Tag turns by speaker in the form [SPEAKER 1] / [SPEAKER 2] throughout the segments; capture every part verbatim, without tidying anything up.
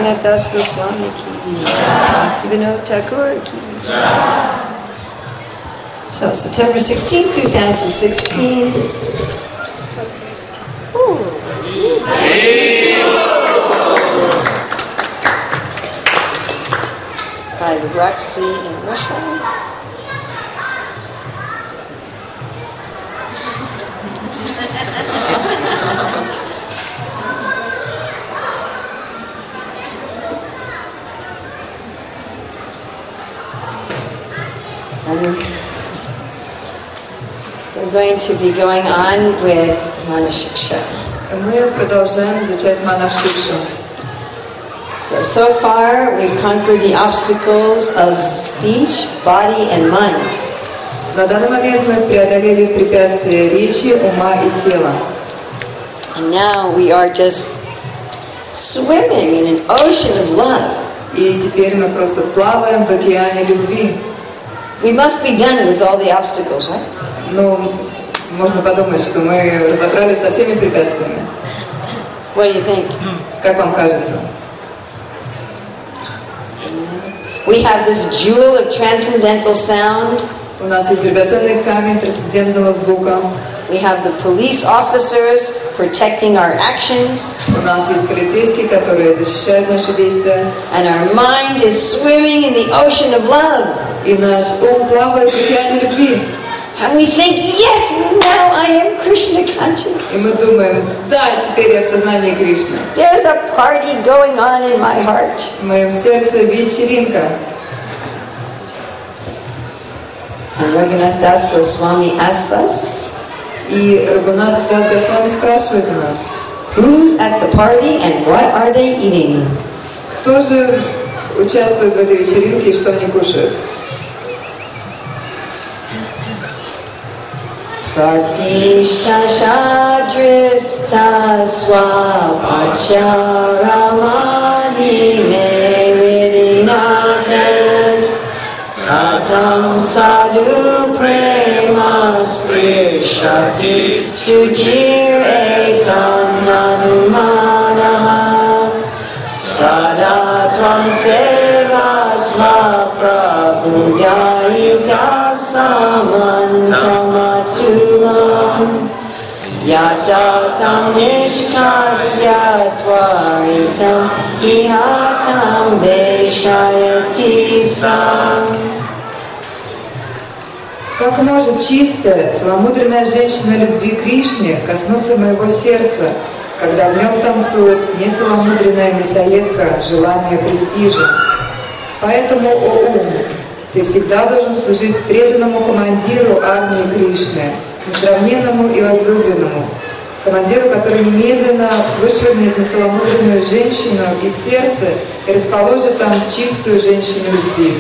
[SPEAKER 1] Raghunath Das Goswami ki jai, Bhaktivinoda Thakur ki jai. So September sixteenth, twenty sixteen. Ooh. By the Black Sea in Russia. And we're going to be going on with Manashiksha.
[SPEAKER 2] Мы продолжаем изучать Манашикшу.
[SPEAKER 1] So, so far we've conquered the obstacles of speech, body and mind.
[SPEAKER 2] На данный момент мы преодолели препятствия речи, ума и тела.
[SPEAKER 1] And now we are just swimming in an ocean of love.
[SPEAKER 2] И теперь мы просто плаваем в океане любви.
[SPEAKER 1] We must be done with all the obstacles, right?
[SPEAKER 2] Ну, можно подумать, что мы разобрались со всеми препятствиями.
[SPEAKER 1] What do you think?
[SPEAKER 2] Как вам кажется?
[SPEAKER 1] We have this jewel of transcendental sound.
[SPEAKER 2] У нас есть драгоценный камень трансцендентного звука.
[SPEAKER 1] We have the police officers protecting our actions.
[SPEAKER 2] У нас есть полицейские, которые защищают наши действия.
[SPEAKER 1] And our mind is swimming in the ocean of love.
[SPEAKER 2] И наш ум плавает в океане любви.
[SPEAKER 1] And we think, yes, now I am Krishna conscious.
[SPEAKER 2] И мы думаем, да, теперь я в сознании Кришны.
[SPEAKER 1] There's a party going on in my heart.
[SPEAKER 2] В моем сердце вечеринка.
[SPEAKER 1] And Raghunath Das Goswami asks us,
[SPEAKER 2] И Рагунат Дас Госвами спрашивает у нас,
[SPEAKER 1] who's at the party and what are they eating?
[SPEAKER 2] кто же участвует в этой вечеринке и что они кушают?
[SPEAKER 1] Pratishta Shadrista Swapacharamani Meridinatant Katam Sadhu Prema Sprishati Sujir Etan Anumanaha Sadatvam Seva Sva Prabhudayita Samantamatulam Yatatam Nishasya Tvaritam Ihatam Veshayati Sam.
[SPEAKER 2] Как может чистая, целомудренная женщина любви Кришне коснуться моего сердца, когда в нем танцует нецеломудренная мясоедка желания престижа? Поэтому, о ум, ты всегда должен служить преданному командиру армии Кришны, несравненному и возлюбленному, командиру, который немедленно вышвырнет нецеломудренную женщину из сердца и расположит там чистую женщину любви.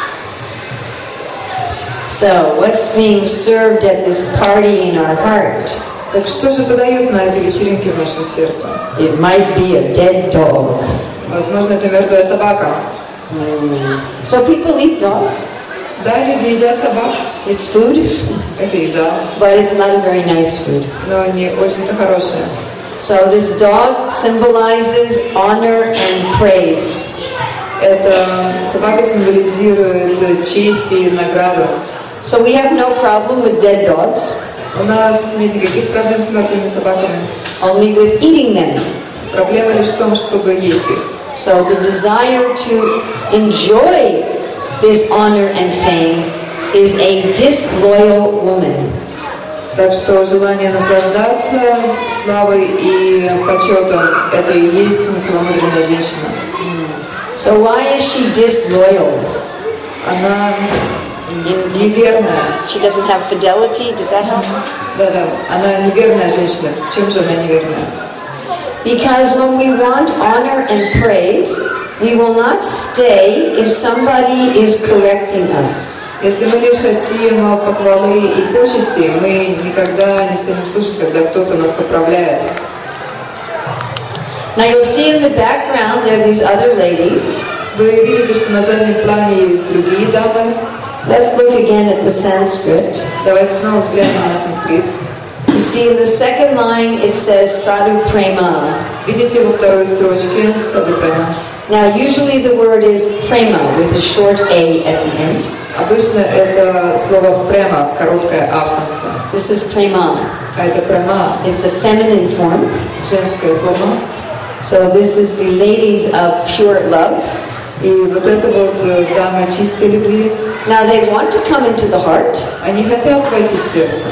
[SPEAKER 1] So, what's being served at this party in our heart?
[SPEAKER 2] Так что же подают на этой вечеринке в нашем сердце?
[SPEAKER 1] It might be a dead dog.
[SPEAKER 2] Возможно, это мертвая собака.
[SPEAKER 1] Mm. So people eat dogs.
[SPEAKER 2] Да, люди едят собак.
[SPEAKER 1] It's food,
[SPEAKER 2] Это еда,
[SPEAKER 1] but it's not a very nice food.
[SPEAKER 2] но не очень-то хорошая.
[SPEAKER 1] So this dog symbolizes honor and praise.
[SPEAKER 2] Эта собака символизирует честь и награду.
[SPEAKER 1] So we have no problem with dead dogs,
[SPEAKER 2] У нас нет никаких проблем с мертвыми собаками.
[SPEAKER 1] only with eating them.
[SPEAKER 2] Проблема лишь в том, чтобы есть их.
[SPEAKER 1] So the desire to enjoy this honor and fame is a disloyal woman.
[SPEAKER 2] Так что желание наслаждаться славой и почетом – это и есть нецеломудренная женщина.
[SPEAKER 1] So why is she disloyal?
[SPEAKER 2] Она неверная.
[SPEAKER 1] She doesn't have fidelity. Does that help?
[SPEAKER 2] Да-да, она неверная женщина. В чем же она неверная?
[SPEAKER 1] Because when we want honor and praise, we will not stay if somebody is correcting us.
[SPEAKER 2] Если мы лишь хотим похвалы и почести, мы никогда не станем слушать, когда кто-то нас поправляет.
[SPEAKER 1] Now you'll see in the background there are these other ladies.
[SPEAKER 2] Вы видите, что на заднем плане есть другие дамы.
[SPEAKER 1] Let's look again at the Sanskrit.
[SPEAKER 2] Давайте снова взглянем на санскрит.
[SPEAKER 1] You see in the second line it says Sadhu Prema.
[SPEAKER 2] Видите во второй строчке Саду Према.
[SPEAKER 1] Now, usually the word is prema with a short a at the end.
[SPEAKER 2] Обычно это слово према, короткое а в конце.
[SPEAKER 1] This is prema.
[SPEAKER 2] А это према.
[SPEAKER 1] It's a feminine form.
[SPEAKER 2] Женская форма.
[SPEAKER 1] So this is the ladies of pure love.
[SPEAKER 2] И вот это вот дамы чистой любви.
[SPEAKER 1] Now they want to come into the heart.
[SPEAKER 2] Они хотят войти в сердце.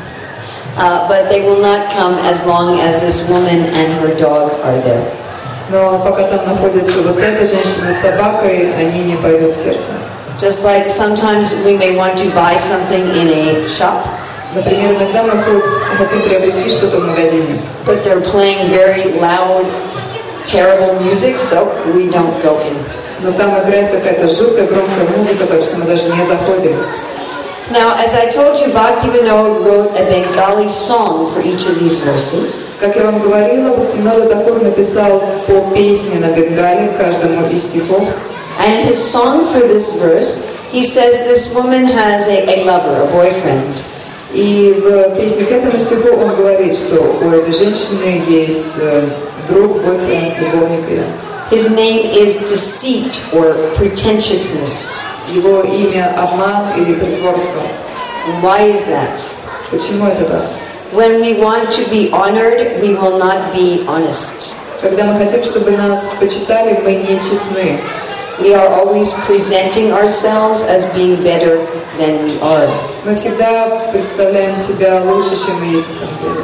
[SPEAKER 1] Uh, but they will not come as long as this woman and her dog are there.
[SPEAKER 2] Но пока там находится вот эта женщина с собакой, они не пойдут в сердце.
[SPEAKER 1] Just like sometimes we may want to buy something in a shop.
[SPEAKER 2] Например, иногда мы хотим приобрести что-то в магазине.
[SPEAKER 1] But they're playing very loud, terrible music, so we don't go in.
[SPEAKER 2] Но там играет какая-то жуткая громкая музыка, так что мы даже не заходим.
[SPEAKER 1] Now, as I told you, Bhaktivinoda wrote a Bengali song for each of these verses.
[SPEAKER 2] Как я вам говорила, Бхактивинода Такур написал по песне на бенгале каждому из стихов.
[SPEAKER 1] And his song for this verse, he says this woman has a, a lover, a boyfriend.
[SPEAKER 2] И в песне к этому стиху он говорит, что у этой женщины есть друг, бойфренд, любовник ее.
[SPEAKER 1] His name is deceit or pretentiousness.
[SPEAKER 2] Его имя обман или притворство.
[SPEAKER 1] And why is that?
[SPEAKER 2] Почему это так?
[SPEAKER 1] When we want to be honored, we will not be honest.
[SPEAKER 2] Когда мы хотим, чтобы нас почитали, мы не честны.
[SPEAKER 1] We are always presenting ourselves as being better than we are.
[SPEAKER 2] Мы всегда представляем себя лучше, чем мы есть на самом деле.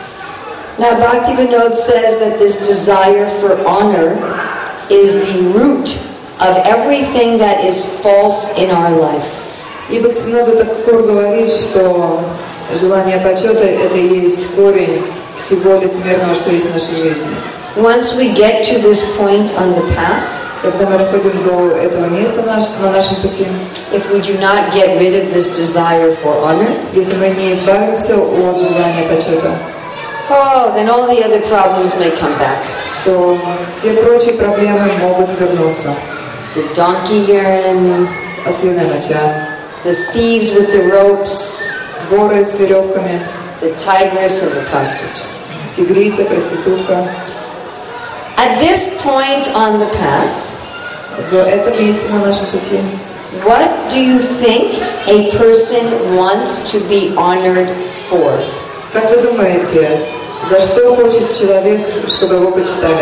[SPEAKER 1] Now, Bhaktivinoda says that this desire for honor is the root of everything that is false in our life.
[SPEAKER 2] И Бхактивинода Такур говорит, что желание почета – это и есть корень всего лицемерного, что есть в нашей жизни.
[SPEAKER 1] Once we get to this point on the path,
[SPEAKER 2] когда мы доходим до этого места на нашем пути,
[SPEAKER 1] if we do not get rid of this desire for honor,
[SPEAKER 2] если мы не избавимся от желания почета,
[SPEAKER 1] oh, then all the other problems may come back.
[SPEAKER 2] То все прочие проблемы могут вернуться.
[SPEAKER 1] The donkey urine,
[SPEAKER 2] ослиная моча,
[SPEAKER 1] the thieves with the ropes,
[SPEAKER 2] воры с веревками,
[SPEAKER 1] the tigress and the prostitute.
[SPEAKER 2] Тигрица, проститутка.
[SPEAKER 1] At this point on the path,
[SPEAKER 2] в этом месте на нашем пути,
[SPEAKER 1] what do you think a person wants to be honored for?
[SPEAKER 2] Как вы думаете, за что хочет человек, чтобы его почитали?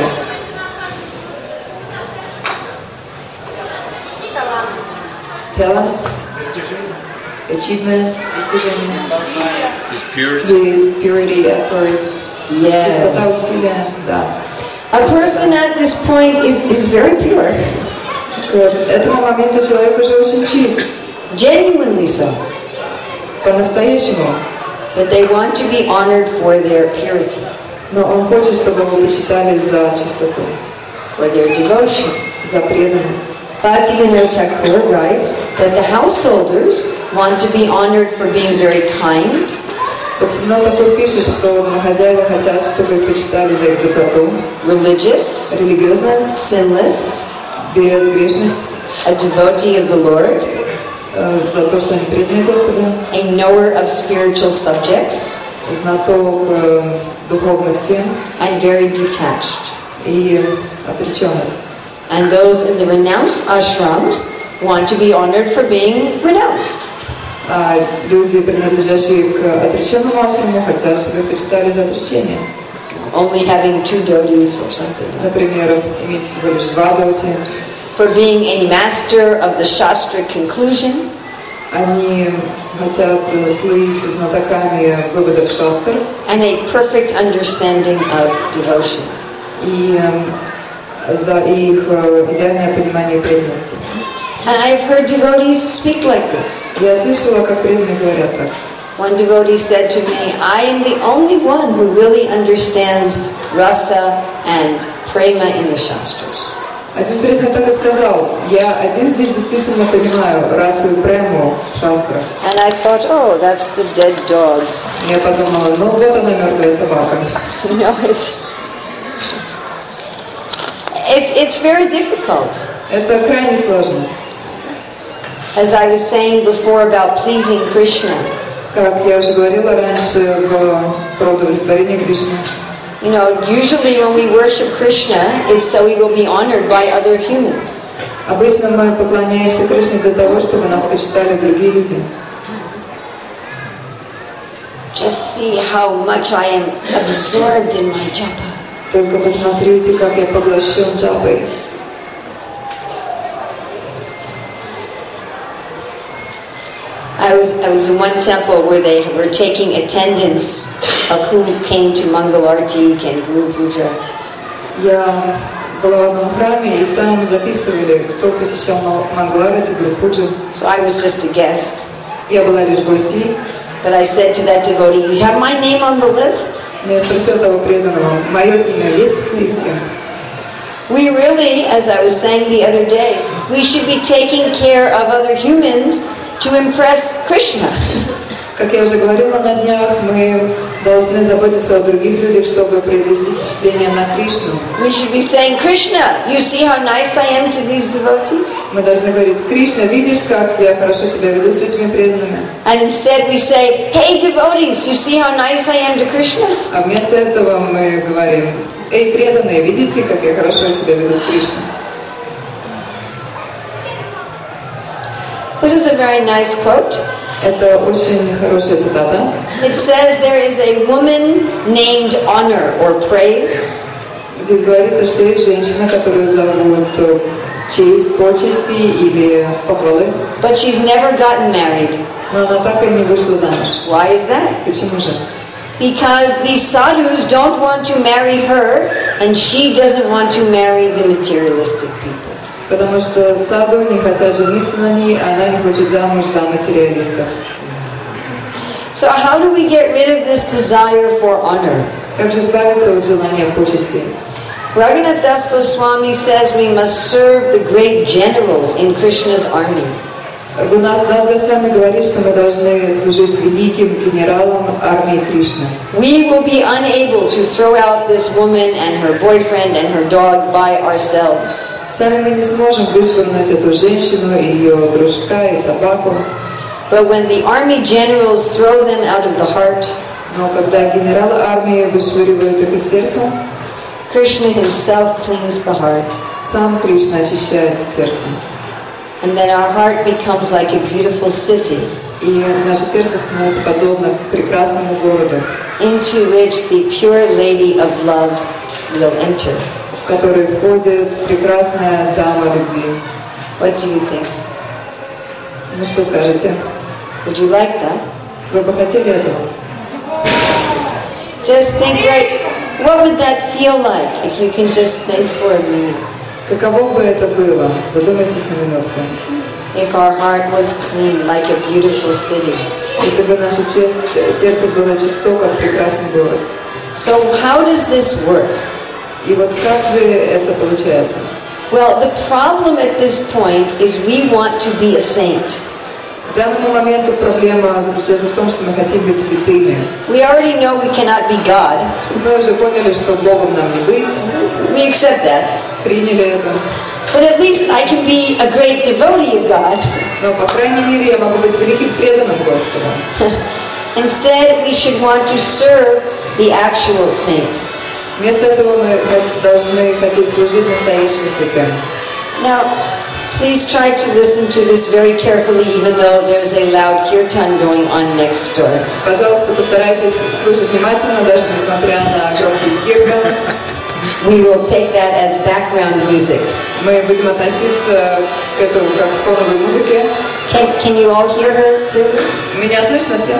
[SPEAKER 2] Talents, achievements, достижения.
[SPEAKER 3] His purity.
[SPEAKER 2] His purity, efforts.
[SPEAKER 1] Yes.
[SPEAKER 2] Чистота усилия, да.
[SPEAKER 1] A person at this point is, is very pure.
[SPEAKER 2] К этому моменту человек уже очень чист.
[SPEAKER 1] Genuinely so.
[SPEAKER 2] По-настоящему.
[SPEAKER 1] But they want to be honored for their purity.
[SPEAKER 2] Но он хочет, чтобы его почитали за чистоту.
[SPEAKER 1] For their devotion.
[SPEAKER 2] За преданность.
[SPEAKER 1] Bhaktivinoda Thakur writes that the householders want to be honored for being very kind.
[SPEAKER 2] Бхактивинода Такур пишет, что хозяева хотят, чтобы их почитали за их доброту,
[SPEAKER 1] religious,
[SPEAKER 2] религиозность,
[SPEAKER 1] sinless,
[SPEAKER 2] безгрешность,
[SPEAKER 1] a devotee of the Lord,
[SPEAKER 2] за то, что они преданы Господу,
[SPEAKER 1] a knower of spiritual subjects,
[SPEAKER 2] знаток духовных тем,
[SPEAKER 1] and very detached.
[SPEAKER 2] И отреченность.
[SPEAKER 1] And those in the renounced ashrams want to be honored for being renounced.
[SPEAKER 2] А люди, принадлежащие к отреченному ашраму, хотят, чтобы их почитали за отречение.
[SPEAKER 1] Only having two dotis or something.
[SPEAKER 2] Например, иметь всего лишь два доти.
[SPEAKER 1] For being a master of the Shastra conclusion.
[SPEAKER 2] Они хотят слыть знатоками выводов шастр.
[SPEAKER 1] And a perfect understanding of devotion.
[SPEAKER 2] И за их идеальное понимание преданности.
[SPEAKER 1] And I have heard devotees speak like this.
[SPEAKER 2] Я слышала, как преданные говорят так.
[SPEAKER 1] One devotee said to me, I am the only one who really understands rasa and prema in the Shastras.
[SPEAKER 2] Один преданный так и сказал, я один здесь действительно понимаю расу и прему в шастрах.
[SPEAKER 1] And I thought, oh, that's the dead dog.
[SPEAKER 2] Я подумала, ну вот она, мертвая собака.
[SPEAKER 1] You know, it's, it's, it's very difficult.
[SPEAKER 2] Это крайне сложно.
[SPEAKER 1] As I was saying before about pleasing Krishna.
[SPEAKER 2] Как я уже говорила раньше в про удовлетворение Кришны.
[SPEAKER 1] You You know, usually when we worship Krishna, it's so he will be honored by other humans.
[SPEAKER 2] Обычно мы поклоняемся Кришне для того, чтобы нас почитали другие люди.
[SPEAKER 1] Just see how much I am absorbed in my japa.
[SPEAKER 2] Только посмотрите, как я поглощен джапой.
[SPEAKER 1] I was I was in one temple where they were taking attendance of who came to Mangalarti and Guru Puja.
[SPEAKER 2] Я была в одном храме, и там записывали, кто посещал Мангаларати, Гуру Пуджу.
[SPEAKER 1] So I was just a guest.
[SPEAKER 2] Я была лишь гостьей.
[SPEAKER 1] But I said to that devotee, "You have my name on the list?"
[SPEAKER 2] Но я спросила того преданного, мое имя есть в списке?
[SPEAKER 1] We really, as I was saying the other day, we should be taking care of other humans to impress Krishna.
[SPEAKER 2] Как я уже говорила на днях, мы должны заботиться о других людях, чтобы произвести впечатление на Кришну.
[SPEAKER 1] We should be saying, "Krishna, you see how nice I am to these devotees?"
[SPEAKER 2] Мы должны говорить: Кришна, видишь, как я хорошо себя веду с этими преданными?
[SPEAKER 1] And instead we say, "Hey devotees, you see how nice I am to Krishna?"
[SPEAKER 2] А вместо этого мы говорим: эй, преданные, видите, как я хорошо себя веду с Кришной?
[SPEAKER 1] This is a very nice quote.
[SPEAKER 2] Это очень хорошая цитата.
[SPEAKER 1] It says there is a woman named Honor or Praise.
[SPEAKER 2] Здесь говорится, что есть женщина, которую зовут честь, почести или похвалы.
[SPEAKER 1] But she's never gotten married.
[SPEAKER 2] Но она так и не вышла замуж.
[SPEAKER 1] Why is that?
[SPEAKER 2] Почему же?
[SPEAKER 1] Because these sadhus don't want to marry her, and she doesn't want to marry the materialistic people.
[SPEAKER 2] Потому что саду не хотят жениться на ней, а она не хочет замуж за материалистов.
[SPEAKER 1] So how do we get rid of this desire for honor?
[SPEAKER 2] Как же избавиться от желания почести?
[SPEAKER 1] Raghunath Das Goswami says we must serve the great generals in Krishna's army.
[SPEAKER 2] Рагунат Дас Госвами говорит, что мы должны служить великим генералам армии Кришны.
[SPEAKER 1] We will be unable to throw out this woman and her boyfriend and her dog by ourselves.
[SPEAKER 2] Сами мы не сможем вышвырнуть эту женщину, ее дружка и собаку.
[SPEAKER 1] But when the army generals throw them out of the heart,
[SPEAKER 2] но когда генералы армии вышвыривают их из сердца,
[SPEAKER 1] Krishna himself cleans the heart.
[SPEAKER 2] Сам Кришна очищает сердце.
[SPEAKER 1] And then our heart becomes like a beautiful city.
[SPEAKER 2] И наше сердце становится подобно прекрасному городу,
[SPEAKER 1] into which the pure lady of love will enter.
[SPEAKER 2] В который входит прекрасная дама любви.
[SPEAKER 1] What do you think?
[SPEAKER 2] Ну что скажете?
[SPEAKER 1] Would you like that?
[SPEAKER 2] Вы бы хотели этого?
[SPEAKER 1] Just think, right? What would that feel like if you can just think for a minute?
[SPEAKER 2] Каково бы это было? Задумайтесь на минутку.
[SPEAKER 1] If our heart was clean, like a beautiful city.
[SPEAKER 2] Если бы наше сердце было чисто, как прекрасный город.
[SPEAKER 1] So how does this work?
[SPEAKER 2] И вот как же это получается?
[SPEAKER 1] Well, the problem at this point is we want to be a saint.
[SPEAKER 2] К данному моменту проблема заключается в том, что мы хотим быть святыми.
[SPEAKER 1] We already know we cannot be God.
[SPEAKER 2] Мы уже поняли, что Богом нам не быть.
[SPEAKER 1] We accept that.
[SPEAKER 2] Приняли это.
[SPEAKER 1] But at least I can be a great devotee of God.
[SPEAKER 2] Но, по крайней мере, я могу быть великим преданным Господу.
[SPEAKER 1] Instead, we should want to serve the actual saints.
[SPEAKER 2] Вместо этого мы должны хотеть служить настоящим святым.
[SPEAKER 1] Now, please try to listen to this very carefully, even though there's a loud kirtan going on next door.
[SPEAKER 2] Пожалуйста, постарайтесь слушать внимательно, даже несмотря на громкий киртан.
[SPEAKER 1] We will take that as background music.
[SPEAKER 2] Мы будем относиться к этому как к фоновой музыке.
[SPEAKER 1] Can, can you all hear her clearly?
[SPEAKER 2] Меня слышно всем?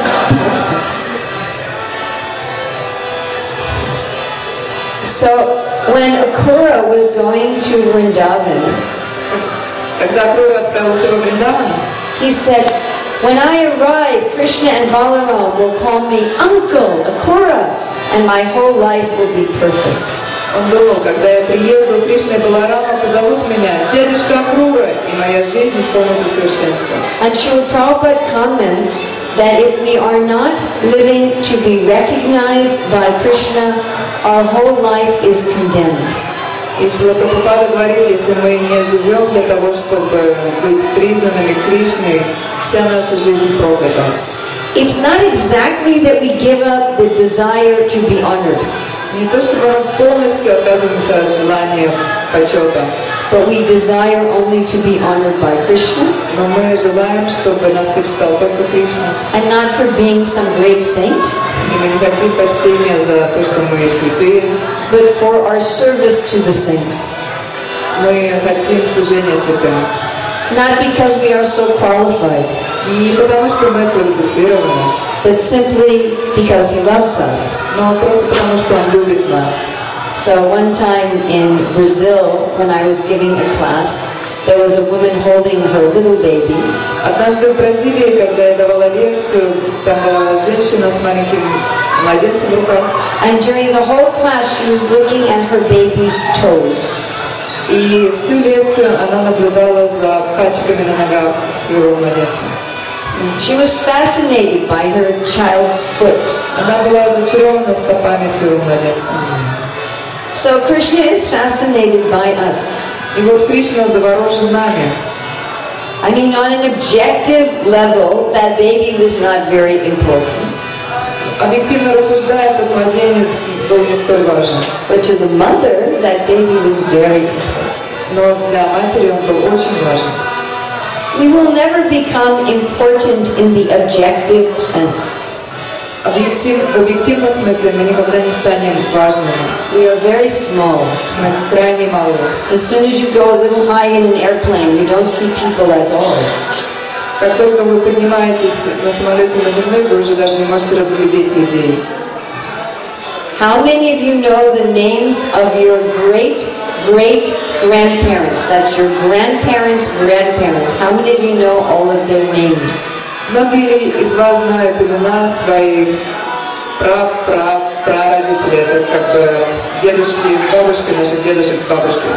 [SPEAKER 1] So, when Akrura was going to Vrindavan,
[SPEAKER 2] когда Акрура отправился во Вриндаван,
[SPEAKER 1] he said, "When I arrive, Krishna and Balaram will call me Uncle Akrura, and my whole life will be perfect."
[SPEAKER 2] Он думал, когда я приеду, Кришна и Баларама позовут меня дядюшка Акрура, и моя жизнь исполнится совершенством.
[SPEAKER 1] And Srila Prabhupada comments that if we are not living to be recognized by Krishna, our whole life is condemned.
[SPEAKER 2] И Шрила Прабхупада говорит, если мы не живем для того, чтобы быть признанными Кришной, вся наша жизнь проклята.
[SPEAKER 1] It's not exactly that we give up the desire to be honored.
[SPEAKER 2] Не то, чтобы мы полностью отказываемся от желания почета,
[SPEAKER 1] but we desire only to be honored by Krishna,
[SPEAKER 2] но мы желаем, чтобы нас почитал только Кришна.
[SPEAKER 1] and not for being some great saint,
[SPEAKER 2] И мы не хотим почтения за то, что мы святые.
[SPEAKER 1] but for our service to the saints.
[SPEAKER 2] Мы хотим служения святым.
[SPEAKER 1] Not because we are so qualified,
[SPEAKER 2] Не потому, что мы квалифицированы,
[SPEAKER 1] but simply because He loves us.
[SPEAKER 2] но просто потому, что Он любит нас.
[SPEAKER 1] So one time in Brazil, when I was giving a class, there was a woman holding her little baby.
[SPEAKER 2] Однажды в Бразилии, когда я давала лекцию, там была женщина с маленьким младенцем в руках.
[SPEAKER 1] And during the whole class, she was looking at her baby's toes.
[SPEAKER 2] И всю лекцию она наблюдала за пальчиками на ногах своего младенца.
[SPEAKER 1] She was fascinated by her child's foot.
[SPEAKER 2] Она была зачарована стопами своего младенца.
[SPEAKER 1] So Krishna is fascinated by us.
[SPEAKER 2] И вот Кришна заворожен нами.
[SPEAKER 1] I mean, on an objective level, that baby was not very important.
[SPEAKER 2] Объективно рассуждая, тот младенец был не столь важен.
[SPEAKER 1] But to the mother, that baby was very important.
[SPEAKER 2] Но для матери он был очень важен.
[SPEAKER 1] We will never become important in the objective sense.
[SPEAKER 2] Объектив, в объективном смысле мы никогда не станем важными.
[SPEAKER 1] We are very small.
[SPEAKER 2] Мы крайне малы.
[SPEAKER 1] As soon as you go a little high in an airplane, you don't see people at all.
[SPEAKER 2] Как только вы поднимаетесь на самолете над землей, вы уже даже не можете разглядеть людей.
[SPEAKER 1] How many of you know the names of your great, great grandparents? That's your grandparents' grandparents. How many of you know all of their names?
[SPEAKER 2] Многие из вас знают имена своих пра-пра-прародителей. Это как бы дедушки с бабушкой, наших дедушек с бабушкой.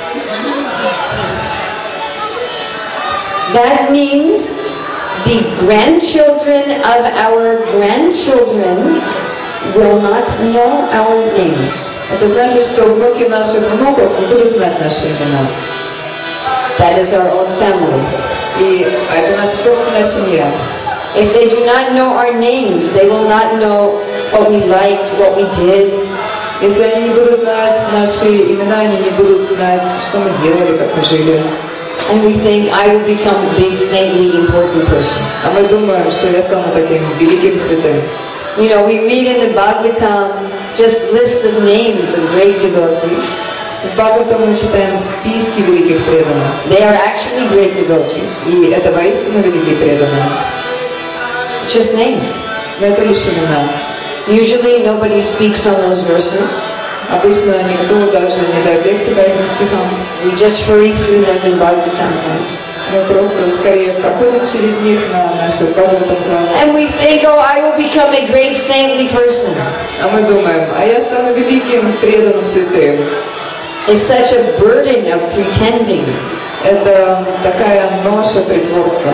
[SPEAKER 1] That means the grandchildren of our grandchildren will not know our names.
[SPEAKER 2] Это значит, что внуки наших внуков не будут знать наши имена.
[SPEAKER 1] That is our own family.
[SPEAKER 2] И это наша собственная семья.
[SPEAKER 1] If they do not know our names, they will not know what we liked, what we did.
[SPEAKER 2] Если они не будут знать наши имена, они не будут знать, что мы делали, как мы жили.
[SPEAKER 1] And we think, I will become a big, saintly, important person.
[SPEAKER 2] А мы думаем, что я стану таким великим святым.
[SPEAKER 1] You know, we read in the Bhagavatam just lists of names of great devotees.
[SPEAKER 2] В Бхагаватам мы читаем списки великих преданных.
[SPEAKER 1] They are actually great devotees.
[SPEAKER 2] И это воистину великие преданные.
[SPEAKER 1] Just names.
[SPEAKER 2] Но это лишь имена.
[SPEAKER 1] Usually nobody speaks on those verses.
[SPEAKER 2] Обычно никто даже не дает лекции по этим стихам.
[SPEAKER 1] We just hurry through them in Bhagavatam class.
[SPEAKER 2] Мы просто скорее проходим через них на нашу Бхагаватам класс.
[SPEAKER 1] And we think, oh, I will become a great saintly person.
[SPEAKER 2] А мы думаем, а я стану великим преданным святым.
[SPEAKER 1] It's such a burden of pretending.
[SPEAKER 2] Это такая ноша притворства.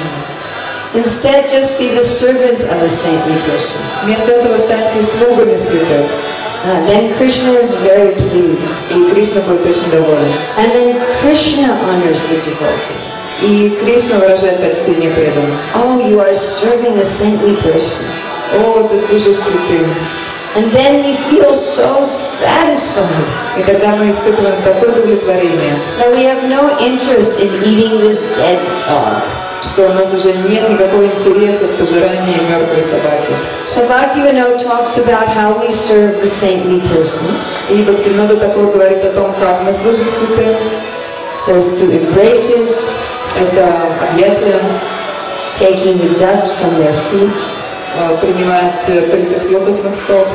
[SPEAKER 1] Instead, just be the servant of a saintly person.
[SPEAKER 2] Вместо этого станьте слугами святых.
[SPEAKER 1] Uh, then Krishna is very pleased.
[SPEAKER 2] И Кришна будет очень доволен.
[SPEAKER 1] And then Krishna honors the devotee.
[SPEAKER 2] И Кришна выражает почтение преданным.
[SPEAKER 1] Oh, you are serving a saintly person.
[SPEAKER 2] О, ты служишь святым.
[SPEAKER 1] And then we feel so satisfied
[SPEAKER 2] И тогда мы испытываем такое удовлетворение,
[SPEAKER 1] that we have no interest in eating this dead dog.
[SPEAKER 2] что у нас уже нет никакого интереса в пожирании мертвой собаки.
[SPEAKER 1] So Bhaktivinoda talks about how we serve the saintly persons.
[SPEAKER 2] И Бхактивинода Такур говорит о том, как мы служим святым.
[SPEAKER 1] Says through embraces,
[SPEAKER 2] Это объятие,
[SPEAKER 1] taking the dust from their feet,
[SPEAKER 2] принимать пыльцев с лотосных стоп,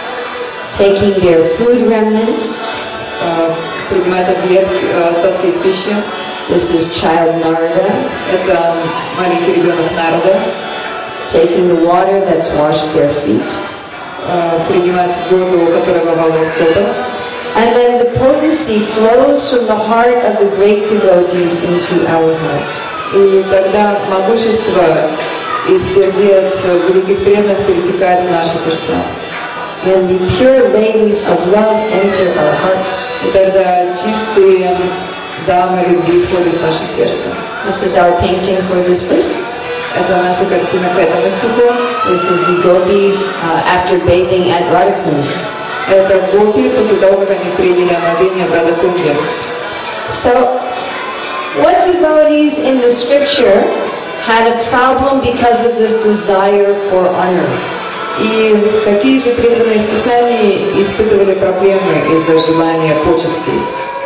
[SPEAKER 1] taking their food remnants.
[SPEAKER 2] принимать объедки, остатки их пищи.
[SPEAKER 1] This is child Narada.
[SPEAKER 2] Это маленький ребенок Нарада.
[SPEAKER 1] Taking the water that's washed their feet.
[SPEAKER 2] Принимать воду, которая омывала их стопы.
[SPEAKER 1] And then the potency flows from the heart of the great devotees into our heart.
[SPEAKER 2] И тогда могущество из сердец великих преданных перетекает в наши сердца.
[SPEAKER 1] And the pure ladies of love enter our heart.
[SPEAKER 2] И тогда чистые дамы любви входят в наше сердце.
[SPEAKER 1] This is our painting for this verse.
[SPEAKER 2] Это наша картина к этому стиху.
[SPEAKER 1] This is the gopis uh, after bathing at Radhakund.
[SPEAKER 2] Это гопи после того, как они приняли омовение в Радакунде.
[SPEAKER 1] So, what devotees in the scripture had a problem because of this desire for honor?
[SPEAKER 2] И какие же преданные из Писаний испытывали проблемы из-за желания почестей?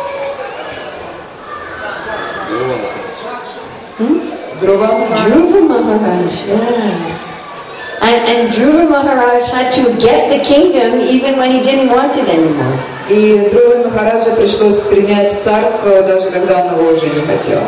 [SPEAKER 2] Dhruva Maharaj.
[SPEAKER 1] Dhruva Maharaj, yes. And, and Dhruva Maharaj had to get the kingdom even when he didn't want it anymore.
[SPEAKER 2] И Dhruva Махараджа пришлось принять царство, даже когда он его уже не хотел.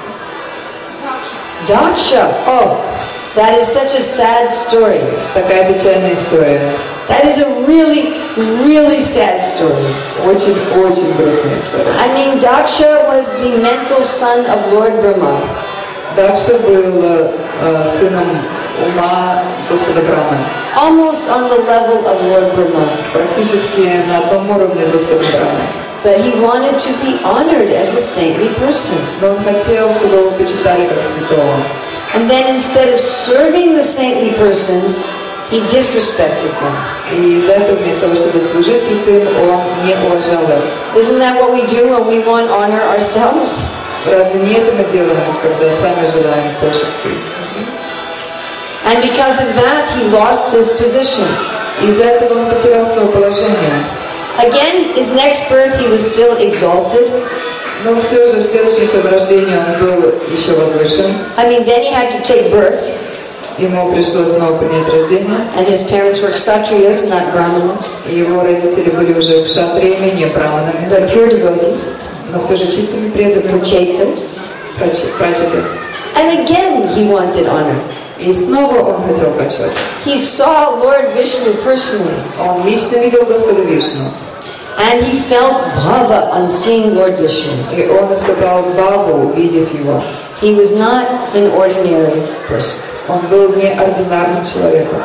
[SPEAKER 1] Daksha, oh, that is such a sad story.
[SPEAKER 2] Такая печальная история.
[SPEAKER 1] That is a really, really sad story.
[SPEAKER 2] Очень-очень грустная история.
[SPEAKER 1] I mean, Daksha was the mental son of Lord Brahma.
[SPEAKER 2] Дакша был э, сыном ума Господа Брахмы.
[SPEAKER 1] Almost on the level of Lord Brahma.
[SPEAKER 2] Практически на одном уровне с Господом Брахмой.
[SPEAKER 1] But he wanted to be honored as a saintly person.
[SPEAKER 2] Но он хотел, чтобы его почитали как святого.
[SPEAKER 1] And then instead of serving the saintly persons, he disrespected them.
[SPEAKER 2] И из-за этого, вместо того, чтобы служить святым, он не уважал их.
[SPEAKER 1] Isn't that what we do when we want honor ourselves?
[SPEAKER 2] Разве не это мы делаем, когда сами желаем почести?
[SPEAKER 1] And because of that, he lost his position.
[SPEAKER 2] Из-за этого он потерял свое положение.
[SPEAKER 1] Again, his next birth, he was still exalted.
[SPEAKER 2] Но все же в следующем своем рождении он был еще возвышен.
[SPEAKER 1] I mean, then he had to take birth.
[SPEAKER 2] Ему пришлось снова принять рождение.
[SPEAKER 1] And his parents were kshatriyas, not brahmanas.
[SPEAKER 2] И его родители были уже кшатриями, не браманами.
[SPEAKER 1] But pure devotees.
[SPEAKER 2] Но все же чистыми преданными.
[SPEAKER 1] Prachetas.
[SPEAKER 2] Прачеты.
[SPEAKER 1] And again, he wanted honor.
[SPEAKER 2] И снова он хотел почет.
[SPEAKER 1] He saw Lord Vishnu personally.
[SPEAKER 2] Он лично видел Господа Вишну.
[SPEAKER 1] And he felt bhava on seeing Lord Vishnu.
[SPEAKER 2] И он испытал бхаву, увидев его.
[SPEAKER 1] He was not an ordinary person.
[SPEAKER 2] Он был неординарным человеком.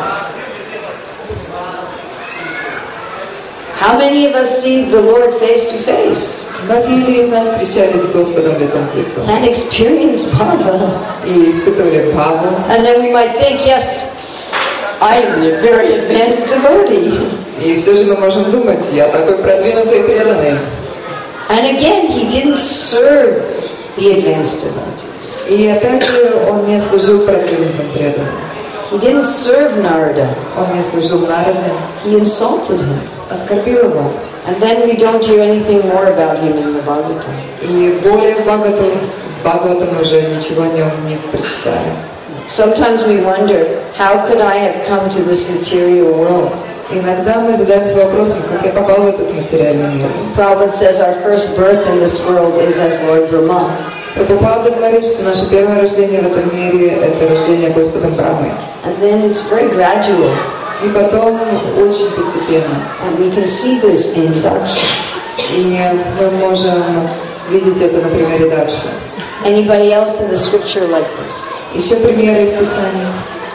[SPEAKER 1] How many of us see the Lord face to face
[SPEAKER 2] Многие ли из нас встречались с Господом лицом к лицу
[SPEAKER 1] and experience bhava?
[SPEAKER 2] и испытывали бхаву?
[SPEAKER 1] And then we might think, yes, I'm a very advanced devotee.
[SPEAKER 2] И все же мы можем думать, я такой продвинутый и преданный.
[SPEAKER 1] And again, he didn't serve the advanced devotees.
[SPEAKER 2] И опять же, он не служил продвинутым преданным.
[SPEAKER 1] He didn't serve Narada.
[SPEAKER 2] Он не служил Нараде,
[SPEAKER 1] He insulted him.
[SPEAKER 2] оскорбил его.
[SPEAKER 1] And then we don't hear anything more about him in the Bhagavatam.
[SPEAKER 2] И более в Бхагаватам, в Бхагаватам уже ничего о нем не прочитали.
[SPEAKER 1] Sometimes we wonder, how could I have come to this material world?
[SPEAKER 2] Иногда мы задаемся вопросом, как я попал в этот материальный мир.
[SPEAKER 1] Prabhupada says our first birth in this world is as Lord Brahma.
[SPEAKER 2] Прабхупада говорит, что наше первое рождение в этом мире – это рождение Господом Брамой.
[SPEAKER 1] And then it's very gradual.
[SPEAKER 2] И потом очень постепенно.
[SPEAKER 1] And we can see this in Daksha.
[SPEAKER 2] И мы можем видеть это на примере Дакши.
[SPEAKER 1] Anybody else in the scripture like this?
[SPEAKER 2] Еще примеры из Писания.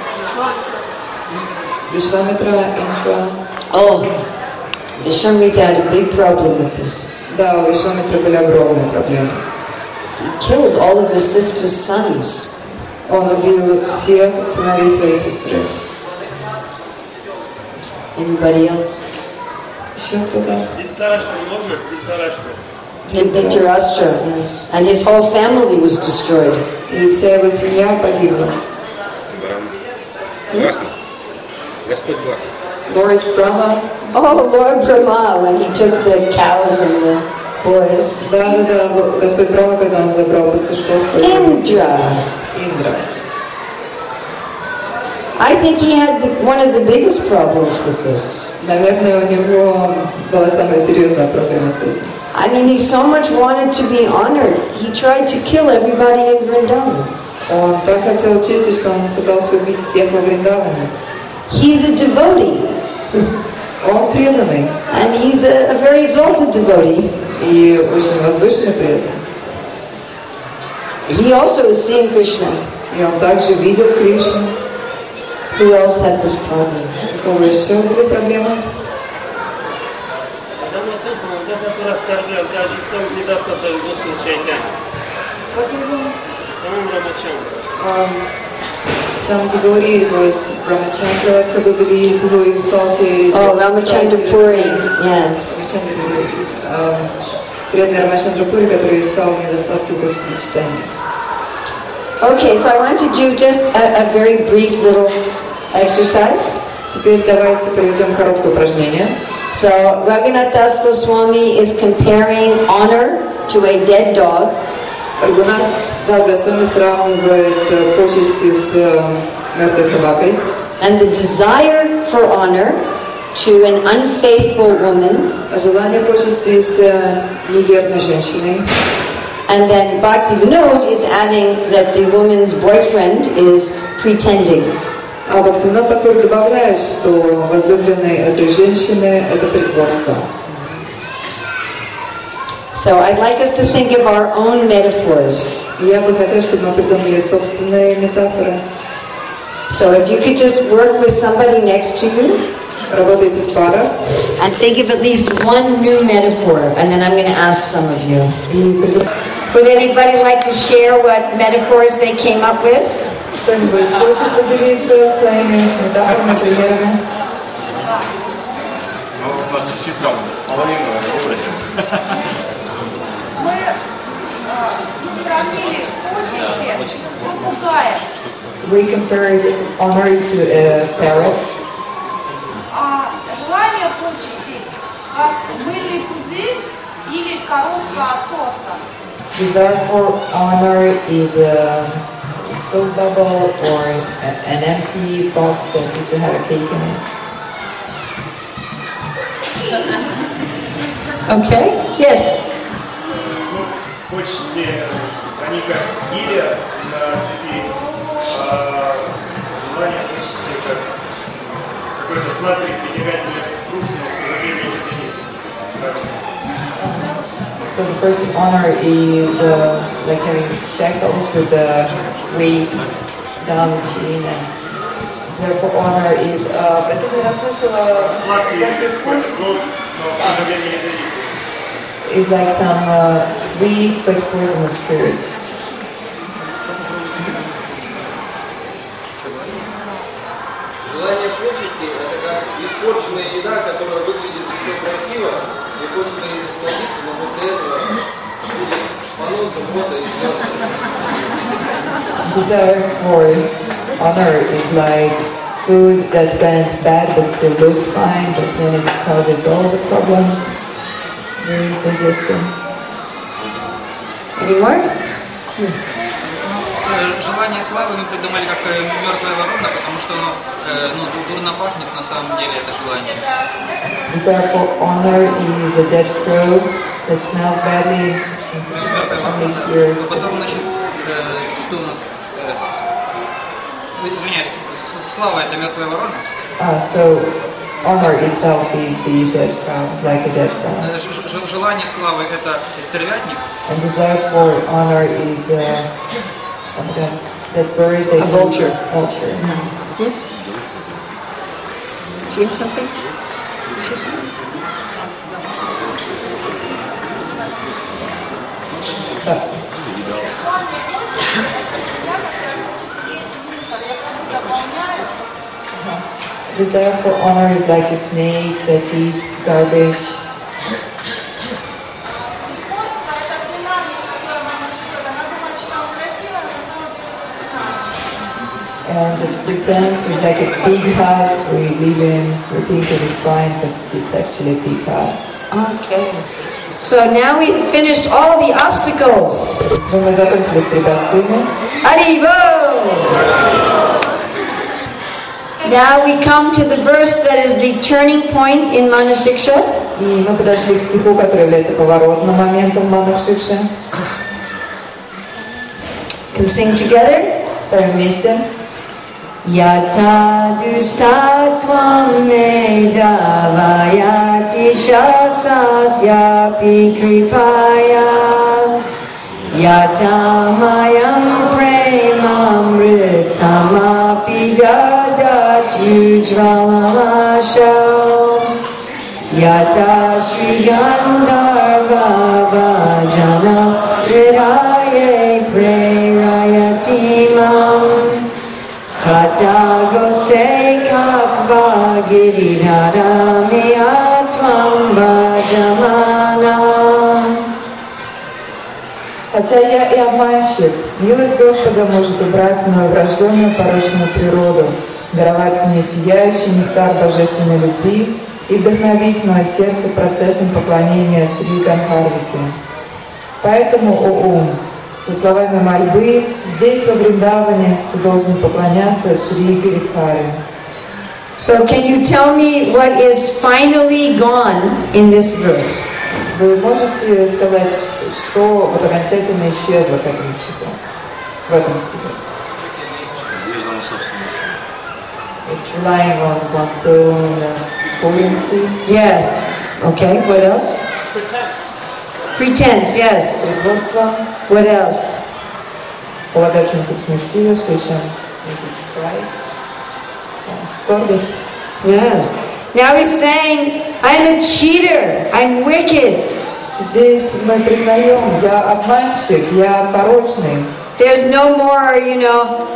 [SPEAKER 2] Вишвамитра, Индра.
[SPEAKER 1] Oh, Vishwamitra had a big problem with this.
[SPEAKER 2] Да, у Вишвамитра были огромные проблемы.
[SPEAKER 1] He killed all of his sister's sons.
[SPEAKER 2] Он убил всех сыновей своей сестры.
[SPEAKER 1] Anybody else?
[SPEAKER 2] Еще кто-то?
[SPEAKER 1] Dhritarashtra, yes. And his whole family was destroyed.
[SPEAKER 2] И вся его семья погибла.
[SPEAKER 3] Господь Брахма.
[SPEAKER 2] Lord Brahma.
[SPEAKER 1] Oh, Lord Brahma, when he took the cows and the boys.
[SPEAKER 2] Да, да, да, Господь Брахма, когда он забрал пастушков.
[SPEAKER 1] Indra.
[SPEAKER 2] Индра.
[SPEAKER 1] I think he had the, one of the biggest problems with this.
[SPEAKER 2] Наверное, у него была самая серьезная проблема с этим.
[SPEAKER 1] I mean, he so much wanted to be honored. He tried to kill everybody in Vrindavan.
[SPEAKER 2] Он так хотел чести, что он пытался убить всех во Вриндаване.
[SPEAKER 1] He's a devotee.
[SPEAKER 2] Он преданный.
[SPEAKER 1] And he's a, a very exalted devotee.
[SPEAKER 2] И очень возвышенный преданный.
[SPEAKER 1] He also is seeing Krishna.
[SPEAKER 2] И он также видел Кришну.
[SPEAKER 1] Who else had this problem?
[SPEAKER 2] У кого еще были проблемы?
[SPEAKER 4] Как называется?
[SPEAKER 2] Um, some devotee was Ramachandra, probably who insulted.
[SPEAKER 1] Oh, Ramachandra Puri, yes.
[SPEAKER 2] Ramachandra Puri. Um, преданный Рамачандра Пури, который искал недостатки Господа читания.
[SPEAKER 1] Okay, so I want to do just a, a very brief little exercise.
[SPEAKER 2] Теперь давайте проведем короткое упражнение.
[SPEAKER 1] So Raghunath Das Goswami is comparing honor to a dead dog.
[SPEAKER 2] Рагунат Дас Госвами сравнивает почести с мертвой собакой.
[SPEAKER 1] And the desire for honor to an unfaithful woman.
[SPEAKER 2] Желание почести с неверной женщиной.
[SPEAKER 1] And then Bhaktivinoda is adding that the woman's boyfriend is pretending.
[SPEAKER 2] А Бхактивинод Такур добавляет, что возлюбленный этой женщины – это притворство.
[SPEAKER 1] So I'd like us to think of our own metaphors.
[SPEAKER 2] Я бы хотела, чтобы мы придумали собственные метафоры.
[SPEAKER 1] So if you could just work with somebody next to you.
[SPEAKER 2] Работайте в парах.
[SPEAKER 1] And think of at least one new metaphor, and then I'm going to ask some of you. Would anybody like to share what metaphors they came up with?
[SPEAKER 2] Кто-нибудь хочет поделиться своими метафорами, примерами?
[SPEAKER 4] Ну, у нас чуть там половину образ.
[SPEAKER 5] Мы сравнили почести с попугаем.
[SPEAKER 2] We compared honor to a parrot.
[SPEAKER 5] А желание почести как мыльный пузырь или коробка от торта.
[SPEAKER 2] Desire for honor is a soap bubble or a, an empty box that used to have a cake in it.
[SPEAKER 1] Okay. Yes.
[SPEAKER 4] Почести, они как гиря на цепи, а желание почести как какой-то сладкий притягательный фрукт, но в
[SPEAKER 2] So the first honor is uh, like having shackles with the weights down the chin, and therefore honor is. Простите, я слышала сладкий вкус. Is like some uh, sweet but poisonous fruit.
[SPEAKER 3] Желание почести – это как испорченная еда, которая выглядит еще красиво, и хочется ей насладиться, но после этого будет понос, работа и все.
[SPEAKER 2] Desire for honor is like food that went bad but still looks fine, but then it causes all the problems during digestion.
[SPEAKER 1] Any more?
[SPEAKER 6] Желание славы мы придумали как мертвая ворона, потому что оно ну, дурно пахнет на самом деле, это желание.
[SPEAKER 2] Desire for honor is a dead crow that smells badly.
[SPEAKER 6] Мертвая ворона. Потом, значит, что у нас? Извиняюсь, слава это мертвая ворона.
[SPEAKER 2] Ah, so honor itself is the dead crow, it's like a dead crow.
[SPEAKER 6] Желание славы это стервятник.
[SPEAKER 2] And desire for honor is uh, that, that bird that
[SPEAKER 1] a vulture.
[SPEAKER 2] Vulture.
[SPEAKER 1] Mm-hmm. Yes. Did you have something? Did you have something?
[SPEAKER 2] Uh, Desire for honor is like a snake that eats garbage. And it pretends it's like a big house we live in, we think it is fine, but it's actually a big house.
[SPEAKER 1] Okay. So now we've finished all the obstacles.
[SPEAKER 2] Мы закончили с препятствиями.
[SPEAKER 1] Haribo! Now we come to the verse that is the turning point in Manashiksha.
[SPEAKER 2] И мы подошли к стиху, который является поворотным моментом Манасикши.
[SPEAKER 1] Can sing together?
[SPEAKER 2] Ставим вместе.
[SPEAKER 1] Yata dustatvam medavayati shasasya pikripaya Yata mayam premamritamapi dadachujvalamasho Yata shri gandharva vajana viraye prerayati ma Tata goste kakva giridharami atvam bhajamana.
[SPEAKER 2] Хотя я и обманщик, милость Господа может убрать мою врожденную порочную природу, даровать мне сияющий нектар божественной любви и вдохновить мое сердце процессом поклонения Шри Ганхарвике. Поэтому, о Ум, со словами мольбы, здесь, во Вриндаване, ты должен поклоняться Шри Гиридхаре.
[SPEAKER 1] So can you tell me what is finally gone in this verse?
[SPEAKER 2] Вы можете сказать, что вот окончательно исчезло к этому стиху, в этом стихе? It's relying on one's own potency.
[SPEAKER 1] Yes. Okay, what else? Pretense. Pretense, yes.
[SPEAKER 2] Притворство.
[SPEAKER 1] What else?
[SPEAKER 2] Полагаться на собственные силы, что еще? Гордость.
[SPEAKER 1] Yes. Now he's saying, I'm a cheater, I'm wicked.
[SPEAKER 2] Здесь мы признаем, я обманщик, я порочный.
[SPEAKER 1] There's no more, you know,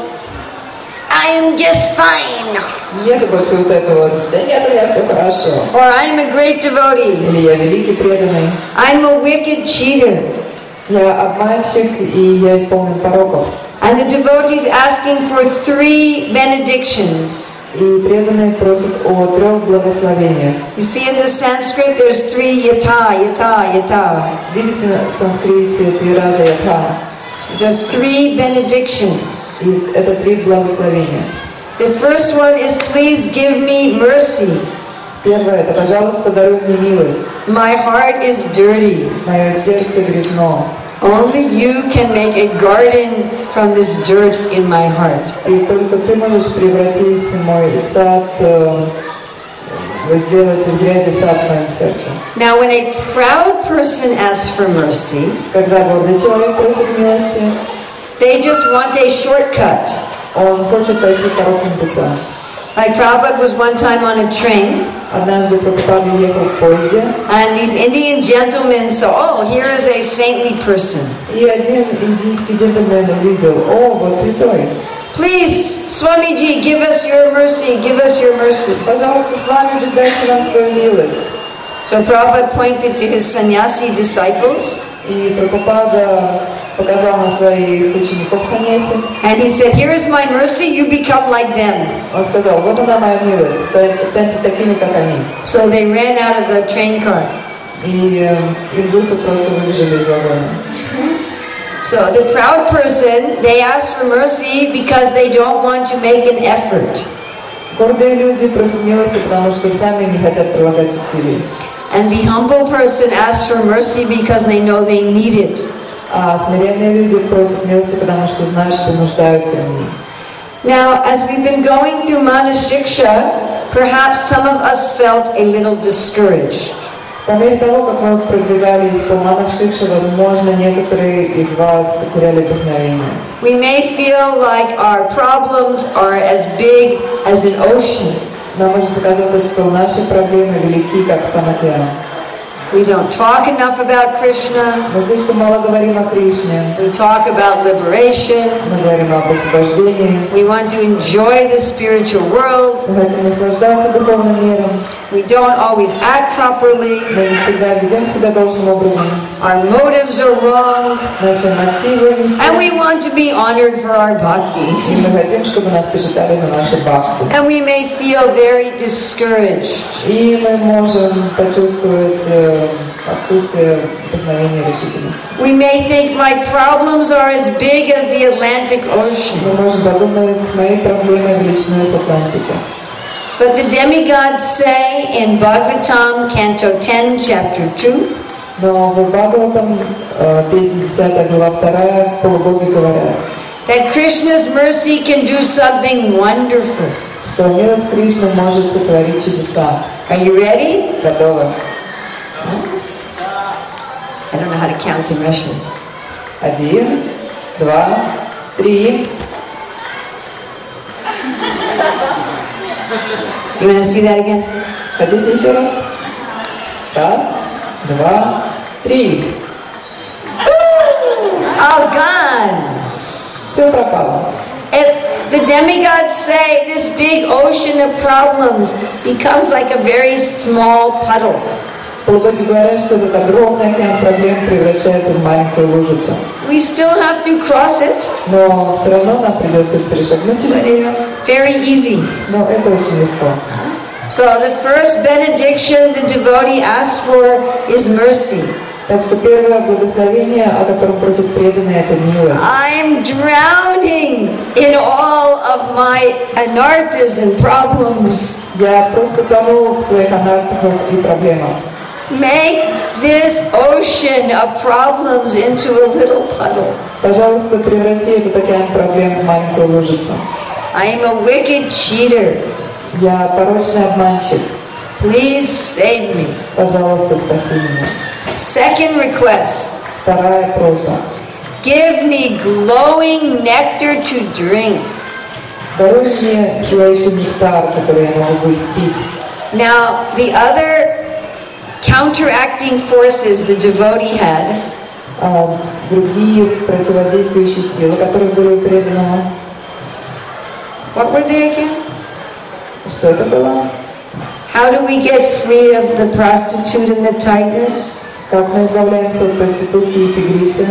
[SPEAKER 1] I'm just fine.
[SPEAKER 2] Нету больше вот этого, да нет, у меня все хорошо.
[SPEAKER 1] Or I'm a great devotee.
[SPEAKER 2] Или я великий преданный.
[SPEAKER 1] I'm a wicked cheater.
[SPEAKER 2] Я обманщик, и я исполнен пороков.
[SPEAKER 1] And the devotees asking for three benedictions.
[SPEAKER 2] И преданные просят о трех благословениях.
[SPEAKER 1] You see in the Sanskrit there's three yata, yata, yata.
[SPEAKER 2] Видите в санскрите три раза ятха.
[SPEAKER 1] These are three benedictions.
[SPEAKER 2] И это три благословения.
[SPEAKER 1] The first one is please give me mercy.
[SPEAKER 2] Первое, это, пожалуйста, даруй мне милость.
[SPEAKER 1] My heart is dirty.
[SPEAKER 2] Мое сердце грязно.
[SPEAKER 1] Only you can make a garden from this dirt in my heart.
[SPEAKER 2] И только ты можешь превратить мой сад, э, сделать из грязи сад в моем сердце.
[SPEAKER 1] Now, when a proud person asks for mercy,
[SPEAKER 2] Когда гордый человек просит милости,
[SPEAKER 1] they just want a shortcut.
[SPEAKER 2] он хочет пойти коротким путем.
[SPEAKER 1] Like Prabhupada was one time on a train,
[SPEAKER 2] Однажды Прабхупада ехал в поезде,
[SPEAKER 1] and these Indian gentlemen saw, oh, here is a saintly person.
[SPEAKER 2] и один индийский джентльмен увидел: «О, вот святой!
[SPEAKER 1] Please, Swamiji, give us your mercy, give us your mercy.
[SPEAKER 2] Пожалуйста, с вами же дайте нам свою милость».
[SPEAKER 1] So Prabhupada pointed to his sannyasi disciples,
[SPEAKER 2] И Прабхупада показал на своих учеников саньяси.
[SPEAKER 1] and he said, here is my mercy, you become like them.
[SPEAKER 2] Он сказал: «Вот она моя милость, станьте такими, как они».
[SPEAKER 1] So they ran out of the train car.
[SPEAKER 2] И э, индусы просто выбежали из вагона.
[SPEAKER 1] So the proud person, they ask for mercy because they don't want to make an effort.
[SPEAKER 2] Гордые люди просят милости, потому что сами не хотят прилагать усилий.
[SPEAKER 1] And the humble person asks for mercy because they know they need it.
[SPEAKER 2] А смиренные люди просят милости, потому что знают, что нуждаются в ней.
[SPEAKER 1] Now, as we've been going through Manashiksha, perhaps some of us felt a little discouraged.
[SPEAKER 2] По мере того, как мы продвигались по Манашикше, возможно, некоторые из вас потеряли вдохновение.
[SPEAKER 1] We may feel like our problems are as big as an ocean.
[SPEAKER 2] Нам может показаться, что наши проблемы велики, как сам океан.
[SPEAKER 1] We don't talk enough about Krishna.
[SPEAKER 2] Мы слишком мало говорим о Кришне.
[SPEAKER 1] We talk about liberation.
[SPEAKER 2] Мы говорим об освобождении.
[SPEAKER 1] We want to enjoy the spiritual world.
[SPEAKER 2] Мы хотим наслаждаться духовным миром.
[SPEAKER 1] We don't always act properly.
[SPEAKER 2] Мы не всегда ведем себя должным образом.
[SPEAKER 1] Our motives are wrong.
[SPEAKER 2] Наши мотивы не те.
[SPEAKER 1] And we want to be honored for our bhakti.
[SPEAKER 2] И мы хотим, чтобы нас почитали за нашу бхакти.
[SPEAKER 1] And we may feel very discouraged.
[SPEAKER 2] И мы можем почувствовать э, отсутствие вдохновения и решительности.
[SPEAKER 1] We may think my problems are as big as the Atlantic Ocean.
[SPEAKER 2] Мы можем подумать, мои проблемы величиной с Атлантики.
[SPEAKER 1] But the demigods say in Bhagavatam, Canto ten, Chapter two,
[SPEAKER 2] Но в Бхагаватам, э, песня десятая, глава вторая, полубоги говорят,
[SPEAKER 1] that Krishna's mercy can do something wonderful.
[SPEAKER 2] что милость Кришны может сотворить чудеса.
[SPEAKER 1] Are you ready?
[SPEAKER 2] Готовы?
[SPEAKER 1] I don't know how to count in Russian.
[SPEAKER 2] Один, два, три.
[SPEAKER 1] You want to see that again?
[SPEAKER 2] Хотите еще раз? Раз, два, три.
[SPEAKER 1] All gone.
[SPEAKER 2] Все пропало.
[SPEAKER 1] It, The demigods say this big ocean of problems becomes like a very small puddle.
[SPEAKER 2] Полубоги говорят, что этот огромный океан проблем превращается в маленькую лужицу.
[SPEAKER 1] We still have to cross it,
[SPEAKER 2] Но все равно нам придется перешагнуть через
[SPEAKER 1] but
[SPEAKER 2] нее.
[SPEAKER 1] it's very easy.
[SPEAKER 2] Но это очень легко.
[SPEAKER 1] So the first benediction the devotee asks for is mercy.
[SPEAKER 2] Так что первое благословение, о котором просят преданные, это милость.
[SPEAKER 1] I'm drowning in all of my anarthas and problems.
[SPEAKER 2] Я просто тону в своих анартах и проблемах.
[SPEAKER 1] Make this ocean of problems into a little puddle.
[SPEAKER 2] Пожалуйста, преврати этот океан проблем в маленькую лужицу.
[SPEAKER 1] I am a wicked cheater.
[SPEAKER 2] Я порочный обманщик.
[SPEAKER 1] Please save me.
[SPEAKER 2] Пожалуйста, спаси меня.
[SPEAKER 1] Second request.
[SPEAKER 2] Вторая просьба.
[SPEAKER 1] Give me glowing nectar to drink.
[SPEAKER 2] Даруй мне сияющий нектар, который я могу бы испить.
[SPEAKER 1] Now, the other counteracting forces the devotee had
[SPEAKER 2] А другие противодействующие силы, которые были у преданного,
[SPEAKER 1] what were they again?
[SPEAKER 2] что это было?
[SPEAKER 1] How do we get free of the prostitute and the tigers?
[SPEAKER 2] Как мы избавляемся от проститутки и тигрицы?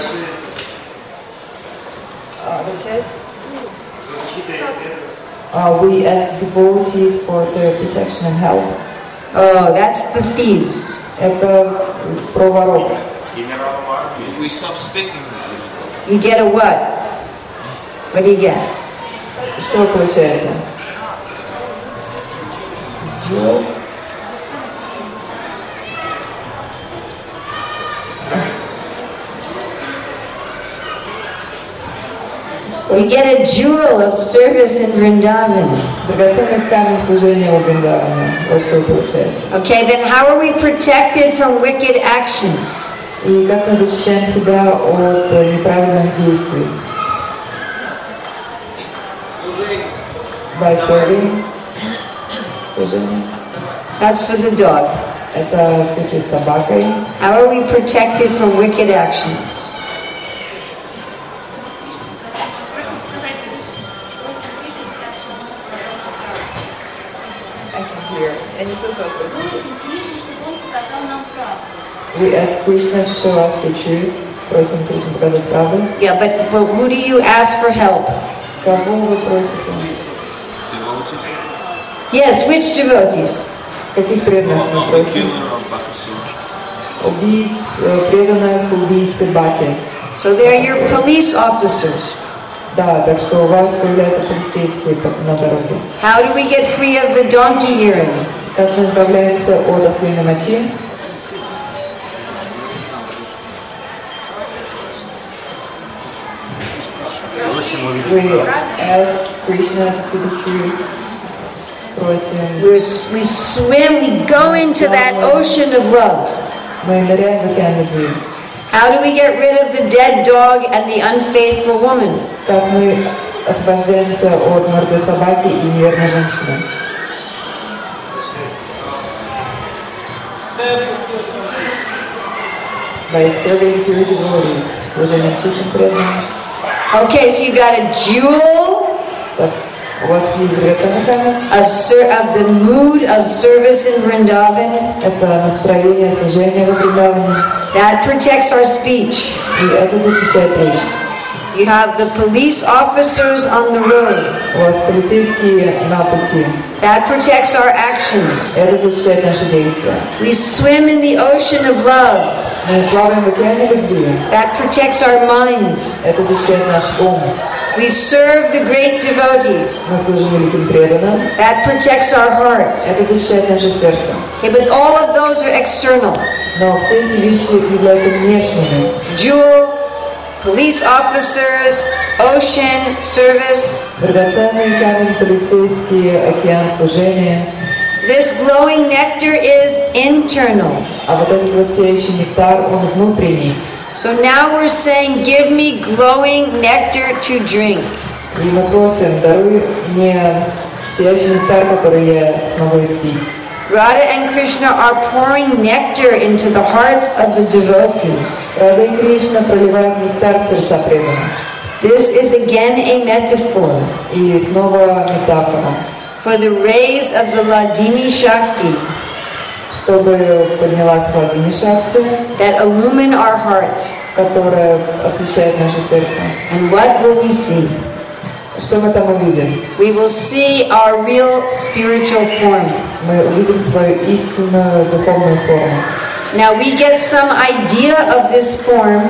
[SPEAKER 2] Uh, we ask devotees for their protection and help.
[SPEAKER 1] Oh, that's the thieves.
[SPEAKER 2] Это про воров.
[SPEAKER 6] We stop speaking.
[SPEAKER 1] You get a what? What do you get?
[SPEAKER 2] Что получается? Jewel?
[SPEAKER 1] You get a jewel of service in Vrindavan.
[SPEAKER 2] Драгоценный камень служения у Вриндавана. Вот что получается.
[SPEAKER 1] Okay, then how are we protected from wicked actions?
[SPEAKER 2] И как мы защищаем себя от неправильных действий? By serving. Служение.
[SPEAKER 1] That's for the dog.
[SPEAKER 2] Это в случае с собакой.
[SPEAKER 1] How are we protected from wicked actions?
[SPEAKER 2] Я не слышу вас, простите.
[SPEAKER 5] Просим Кришну, чтобы он показал нам правду.
[SPEAKER 2] We ask Krishna to show us the truth. Просим Кришну показать правду.
[SPEAKER 1] Yeah, but, but who do you ask for help?
[SPEAKER 2] Кого вы просите?
[SPEAKER 1] Yes, which devotees?
[SPEAKER 2] Каких преданных мы просим? Убийц, преданных убийцы Баки.
[SPEAKER 1] So they're your police officers.
[SPEAKER 2] Да, так что у вас появляются полицейские на дороге.
[SPEAKER 1] How do we get free of the donkey urine?
[SPEAKER 2] Как мы избавляемся от ослиной мочи? We ask Krishna to see the truth. Просим.
[SPEAKER 1] We're, we swim, we go into that ocean of love.
[SPEAKER 2] Мы ныряем в океан любви.
[SPEAKER 1] How do we get rid of the dead dog and the unfaithful woman?
[SPEAKER 2] Как мы освобождаемся от мертвой собаки и неверной женщины? By serving pure devotees, служением чистым преданным.
[SPEAKER 1] Okay, so you got a jewel
[SPEAKER 2] Так, у вас есть драгоценный камень.
[SPEAKER 1] of, ser- of the mood of service in Vrindavan.
[SPEAKER 2] Это настроение служения во Вриндаване.
[SPEAKER 1] That protects our speech.
[SPEAKER 2] И это защищает речь.
[SPEAKER 1] You have the police officers on the road.
[SPEAKER 2] У вас полицейские на пути.
[SPEAKER 1] That protects our actions.
[SPEAKER 2] Это защищает наши действия.
[SPEAKER 1] We swim in the ocean of love.
[SPEAKER 2] Мы плаваем в океане любви.
[SPEAKER 1] That protects our mind.
[SPEAKER 2] Это защищает наш ум.
[SPEAKER 1] We serve the great devotees.
[SPEAKER 2] Мы служим великим преданным.
[SPEAKER 1] That protects our heart.
[SPEAKER 2] Это защищает наше сердце.
[SPEAKER 1] Okay, but all of those are external.
[SPEAKER 2] Но все эти вещи являются внешними.
[SPEAKER 1] Jewel, police officers, ocean, service.
[SPEAKER 2] Драгоценный камень, полицейские, океан служения.
[SPEAKER 1] This glowing nectar is internal.
[SPEAKER 2] А вот этот вот сияющий нектар, он внутренний.
[SPEAKER 1] So now we're saying, give me glowing nectar to drink.
[SPEAKER 2] И мы просим, даруй мне сияющий нектар, который я смогу испить.
[SPEAKER 1] Radha and Krishna are pouring nectar into the hearts of the devotees.
[SPEAKER 2] Рада и Кришна проливают нектар в сердца преданных.
[SPEAKER 1] This is again a metaphor
[SPEAKER 2] И снова метафора.
[SPEAKER 1] for the rays of the Ladini Shakti
[SPEAKER 2] Чтобы поднялась Ладини Шакти,
[SPEAKER 1] that illumine our heart.
[SPEAKER 2] которая освещает наше сердце.
[SPEAKER 1] And what will we see?
[SPEAKER 2] Что мы там увидим?
[SPEAKER 1] We will see our real spiritual form.
[SPEAKER 2] Мы увидим свою истинную духовную форму.
[SPEAKER 1] Now we get some idea of this form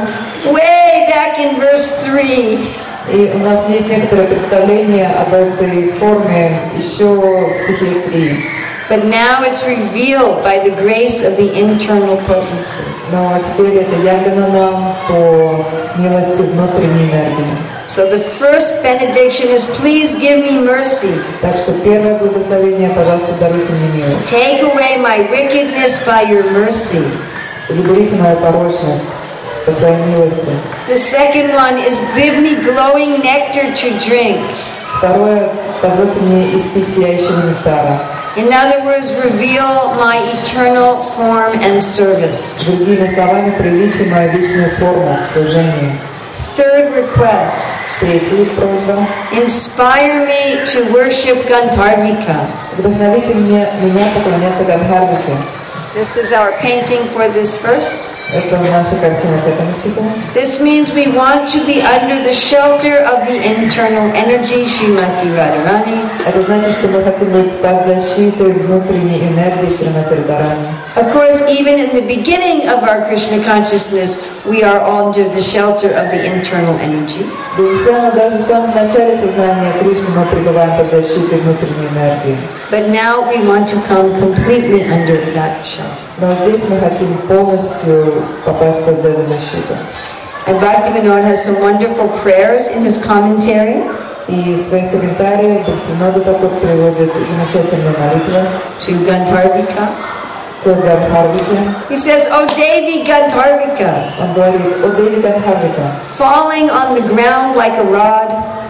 [SPEAKER 1] way back in verse three.
[SPEAKER 2] И у нас есть некоторое представление об этой форме еще в стихе три.
[SPEAKER 1] But now it's revealed by the grace of the internal potency.
[SPEAKER 2] Но теперь это явлено нам по милости внутренней энергии.
[SPEAKER 1] So the first benediction is, please give me mercy.
[SPEAKER 2] Так что первое благословение, пожалуйста, даруйте мне милость.
[SPEAKER 1] Take away my wickedness by your mercy.
[SPEAKER 2] Заберите мою порочность по своей милости.
[SPEAKER 1] The second one is, give me glowing nectar to drink.
[SPEAKER 2] Второе, позвольте мне испить сияющего нектара.
[SPEAKER 1] In other words, reveal my eternal form and service.
[SPEAKER 2] Другими словами, проявите мою вечную форму в служении.
[SPEAKER 1] Third request.
[SPEAKER 2] Третья просьба.
[SPEAKER 1] Inspire me to worship Gandharvika.
[SPEAKER 2] Вдохновите меня, меня поклоняться Гандхарвике.
[SPEAKER 1] This is our painting for this verse.
[SPEAKER 2] Это наша картина к этому стиху.
[SPEAKER 1] This means we want to be under the shelter of the internal energy, Srimati Radharani.
[SPEAKER 2] Это значит, что мы хотим быть под защитой внутренней энергии Шримати Радхарани.
[SPEAKER 1] Of course, even in the beginning of our Krishna consciousness, we are under the shelter of the internal energy.
[SPEAKER 2] Безусловно, даже в самом начале сознания Кришны мы пребываем под защитой внутренней энергии.
[SPEAKER 1] But now we want to come completely under that shelter.
[SPEAKER 2] Но здесь мы хотим полностью попасть под эту защиту.
[SPEAKER 1] And Bhaktivinoda has some wonderful prayers in his commentary.
[SPEAKER 2] И в своих комментариях Бхактивинода Такур приводит замечательные молитвы
[SPEAKER 1] to Gandharvika.
[SPEAKER 2] к Гандхарвике.
[SPEAKER 1] He says, "O Devi Gandharvika,
[SPEAKER 2] Он говорит: «О Деви Гандхарвика,
[SPEAKER 1] falling on the ground like a rod,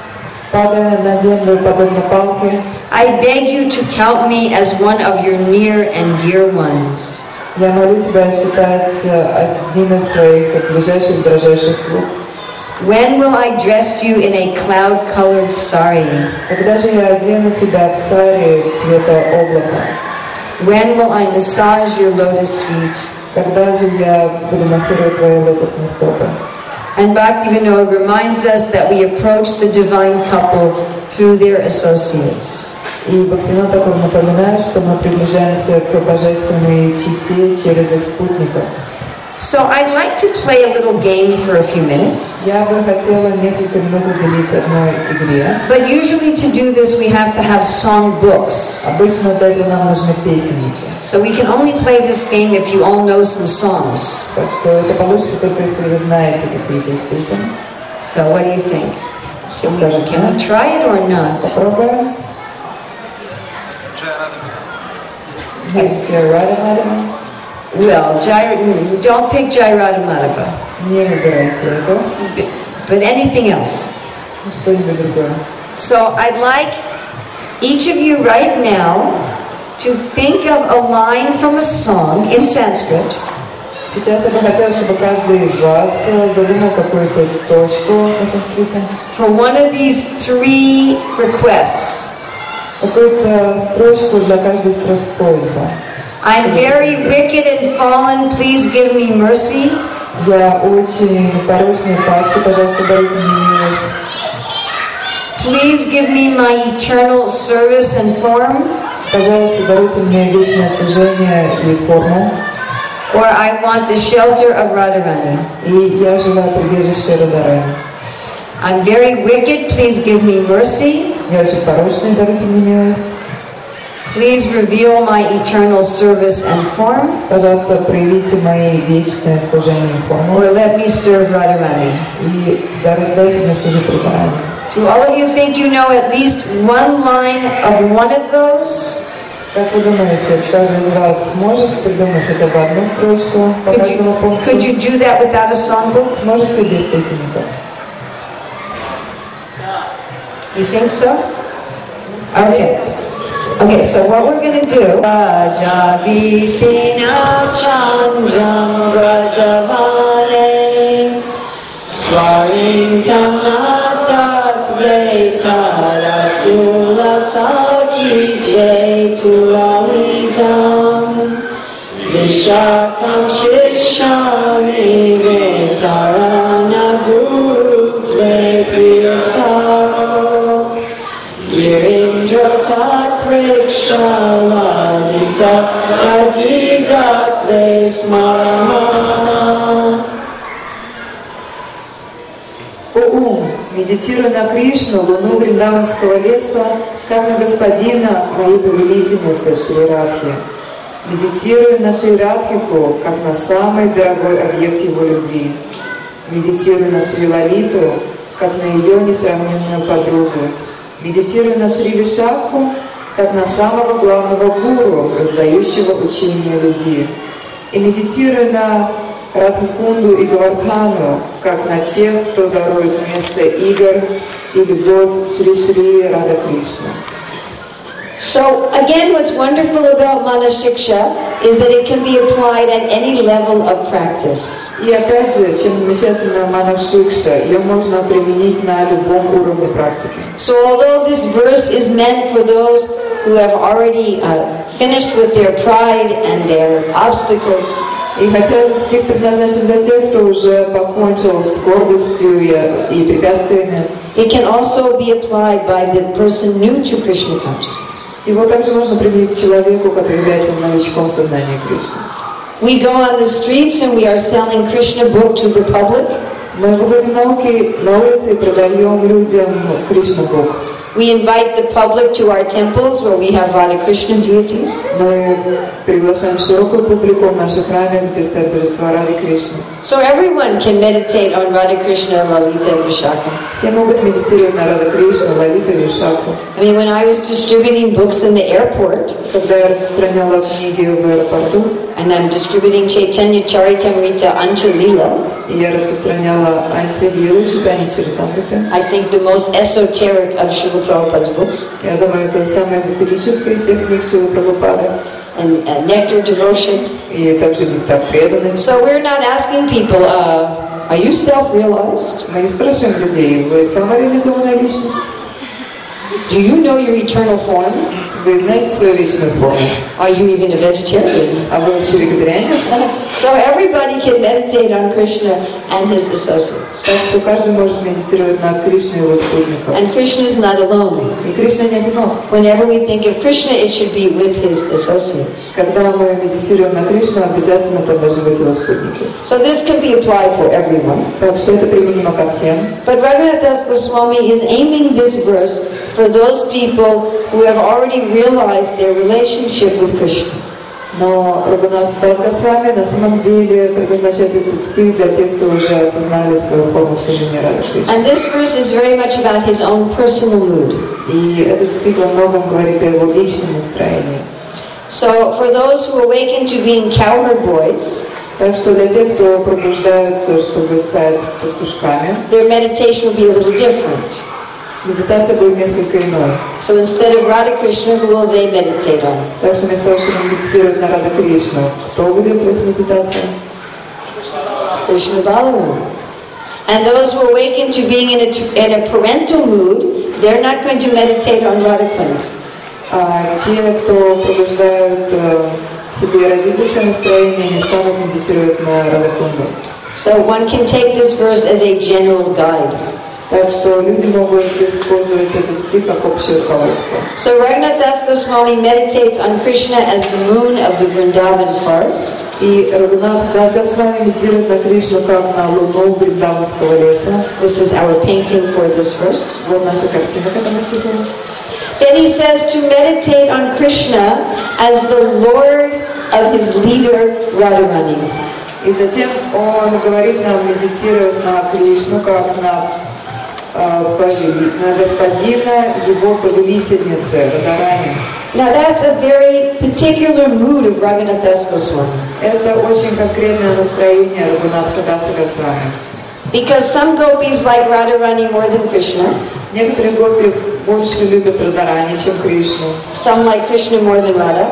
[SPEAKER 2] падая на землю подобно палке,
[SPEAKER 1] I beg you to count me as one of your near and dear ones."
[SPEAKER 2] я молю тебя считать одним из своих ближайших, дорожайших слуг.
[SPEAKER 1] When will I dress you in a cloud-colored sari?
[SPEAKER 2] Когда же я одену тебя в сари цвета облака?
[SPEAKER 1] When will I massage your lotus feet?
[SPEAKER 2] Когда же я буду массировать твои лотосные стопы?
[SPEAKER 1] And Bhaktivinoda reminds us that we approach the divine couple through their associates.
[SPEAKER 2] И Бхактивинода Такур напоминает, что мы приближаемся к божественной чите через их спутников.
[SPEAKER 1] So I'd like to play a little game for a few minutes.
[SPEAKER 2] Я бы хотела несколько минут уделить одной игре.
[SPEAKER 1] But usually to do this we have to have song books.
[SPEAKER 2] Обычно для этого нам нужны песенники.
[SPEAKER 1] So we can only play this game if you all know some songs.
[SPEAKER 2] Так что это получится только если вы знаете какие-то из песен.
[SPEAKER 1] So what do you think?
[SPEAKER 2] Что
[SPEAKER 1] Can we,
[SPEAKER 2] скажете?
[SPEAKER 1] can we try it or not?
[SPEAKER 2] Попробуем. Jai Radha Madhava.
[SPEAKER 1] Well, Jai, don't pick Jai Radha Madhava.
[SPEAKER 2] Не выбирайте это.
[SPEAKER 1] But anything else.
[SPEAKER 2] Что-нибудь другое.
[SPEAKER 1] So I'd like each of you right now to think of a line from a song in Sanskrit.
[SPEAKER 2] Сейчас я бы хотела, чтобы каждый из вас задумал какую-то строчку на санскрите.
[SPEAKER 1] For one of these three requests.
[SPEAKER 2] Какую-то строчку для каждой из трех просьба.
[SPEAKER 1] I'm very wicked and fallen, please give me mercy.
[SPEAKER 2] Я очень порочный и падший, пожалуйста, даруйте мне милость.
[SPEAKER 1] Please give me my eternal service and form.
[SPEAKER 2] Пожалуйста, даруйте мне вечное служение и форму.
[SPEAKER 1] Or I want the shelter of Radharani.
[SPEAKER 2] И я желаю прибежище Радхарани.
[SPEAKER 1] I'm very wicked, please give me mercy.
[SPEAKER 2] Я очень порочный, даруйте мне милость.
[SPEAKER 1] Please reveal my eternal service and form.
[SPEAKER 2] Пожалуйста, проявите мои вечное служение и форму.
[SPEAKER 1] Or let me serve Radharani.
[SPEAKER 2] И дайте мне служить Радхарани.
[SPEAKER 1] Do all of you think you know at least one line of one of those?
[SPEAKER 2] Как вы думаете, каждый из вас сможет придумать хотя бы одну строчку по
[SPEAKER 1] Could
[SPEAKER 2] каждому
[SPEAKER 1] you,
[SPEAKER 2] пункту?
[SPEAKER 1] could you do that without a songbook?
[SPEAKER 2] Сможете без песенников?
[SPEAKER 1] You think so? Okay. Okay, so what we're going to do, Raja Vipina Chandram Rajavane Swaring Tamha Radhatula Sakitve Tulalitam Vishakam Shishami Vetarana Gurutve Priyasaro Yirindra Tat Prikshalalita Atitatve Smaramana.
[SPEAKER 2] О ум, медитируй на Кришну, луну Вриндаванского леса, как на господина моей повелительницы Шри Радхи. Медитируй на Шри Радхику, как на самый дорогой объект его любви. Медитируй на Шри Лалиту, как на ее несравненную подругу. Медитируй на Шри Вишакху, как на самого главного гуру, раздающего учение любви. И медитируй на Радхакунду и Гавардхану, как на тех, кто дарует место игр и любовь Шри-Шри Рада Кришна.
[SPEAKER 1] So again, what's wonderful about Manashiksha is that it can be applied at any level of practice.
[SPEAKER 2] И опять же, чем замечательна Манашикша, ее можно применить на любом уровне практики.
[SPEAKER 1] So although this verse is meant for those who have already uh, finished with their pride and their obstacles,
[SPEAKER 2] И хотя этот стих предназначен для тех, кто уже покончил с гордостью и, и препятствиями,
[SPEAKER 1] it can also be applied by the person new to Krishna consciousness.
[SPEAKER 2] его также можно применить к человеку, который является новичком сознания Кришны.
[SPEAKER 1] We go on the streets and we are selling Krishna book to the public.
[SPEAKER 2] Мы выходим на улицы, на улицы и продаем людям Кришна Бог.
[SPEAKER 1] We invite the public to our temples where we have Radha Krishna deities.
[SPEAKER 2] Мы приглашаем широкую публику в наши храмы, где стоят божества Рады Кришны.
[SPEAKER 1] So everyone can meditate on Radha Krishna, Lalita, and Vishakha.
[SPEAKER 2] Все могут медитировать на Рада Кришну, Лалиту и Вишакху.
[SPEAKER 1] I mean, when I was distributing books in the airport,
[SPEAKER 2] Когда я распространяла книги в аэропорту,
[SPEAKER 1] and I'm distributing Chaitanya Charitamrita Anjalila,
[SPEAKER 2] и я распространяла Ансилилу, читание Чаритамриты,
[SPEAKER 1] I think the most esoteric of Srila Prabhupada's books,
[SPEAKER 2] я думаю, это самое эзотерическое из всех книг Шрилы Прабхупады,
[SPEAKER 1] and uh, Nectar Devotion.
[SPEAKER 2] и также нектар преданности.
[SPEAKER 1] So we're not asking people, uh, are you self-realized?
[SPEAKER 2] Мы не спрашиваем людей, вы самореализованная личность?
[SPEAKER 1] Do you know your eternal form?
[SPEAKER 2] Вы знаете свою вечную форму?
[SPEAKER 1] Are you even a vegetarian?
[SPEAKER 2] А вы вообще вегетарианец?
[SPEAKER 1] So everybody can meditate on Krishna and his associates.
[SPEAKER 2] Так что каждый может медитировать на Кришну и его спутников.
[SPEAKER 1] And Krishna is not alone.
[SPEAKER 2] И Кришна не одинок.
[SPEAKER 1] Whenever we think of Krishna, it should be with his associates.
[SPEAKER 2] Когда мы медитируем на Кришну, обязательно там должны быть его спутники.
[SPEAKER 1] So this can be applied for everyone.
[SPEAKER 2] Так что это применимо ко всем.
[SPEAKER 1] But Raghunath Goswami is aiming this verse for those people who have already realized their relationship with Krishna.
[SPEAKER 2] Но Рагунат Дас Госвами на самом деле предназначает этот стих для тех, кто уже осознали свою форму служения Рады Кришны.
[SPEAKER 1] And this verse is very much about his own personal mood.
[SPEAKER 2] И этот стих во многом говорит о его личном настроении.
[SPEAKER 1] So for those who awaken to being cowherd boys,
[SPEAKER 2] Так что для тех, кто пробуждаются, чтобы стать пастушками,
[SPEAKER 1] their meditation will be a little different.
[SPEAKER 2] медитация будет несколько иной.
[SPEAKER 1] So instead of Radha Krishna, who will they meditate on?
[SPEAKER 2] Так что вместо того, чтобы медитировать на Рада Кришну, кто будет в их медитации?
[SPEAKER 1] Krishna Balaram. And those who awaken to being in a, in a parental mood, they're not going to meditate on Radha Krishna.
[SPEAKER 2] А те, кто пробуждают э, в себе родительское настроение, не станут медитировать на Радакунду.
[SPEAKER 1] So one can take this verse as a general guide.
[SPEAKER 2] Так что люди могут использовать этот стих как общее руководство.
[SPEAKER 1] So Raghunath Das Goswami meditates on Krishna as the moon of the Vrindavan forest.
[SPEAKER 2] И Рагунат Дас Госвами медитирует на Кришну как на луну Вриндаванского леса.
[SPEAKER 1] This is our painting for this verse.
[SPEAKER 2] Вот наша картина к этому стиху.
[SPEAKER 1] Then he says to meditate on Krishna as the Lord of his leader Radharani.
[SPEAKER 2] И затем он говорит нам медитировать на Кришну как на, э, повели, на господина его повелительницы Радharani.
[SPEAKER 1] Now that's a very particular mood of Raghunath Das Goswami.
[SPEAKER 2] Это очень конкретное настроение Рагунатха Даса Госвами.
[SPEAKER 1] Because some gopis like Radharani more than Krishna.
[SPEAKER 2] Некоторые гопи больше любят Радharani, чем Кришну.
[SPEAKER 1] Some like Krishna more than Radha.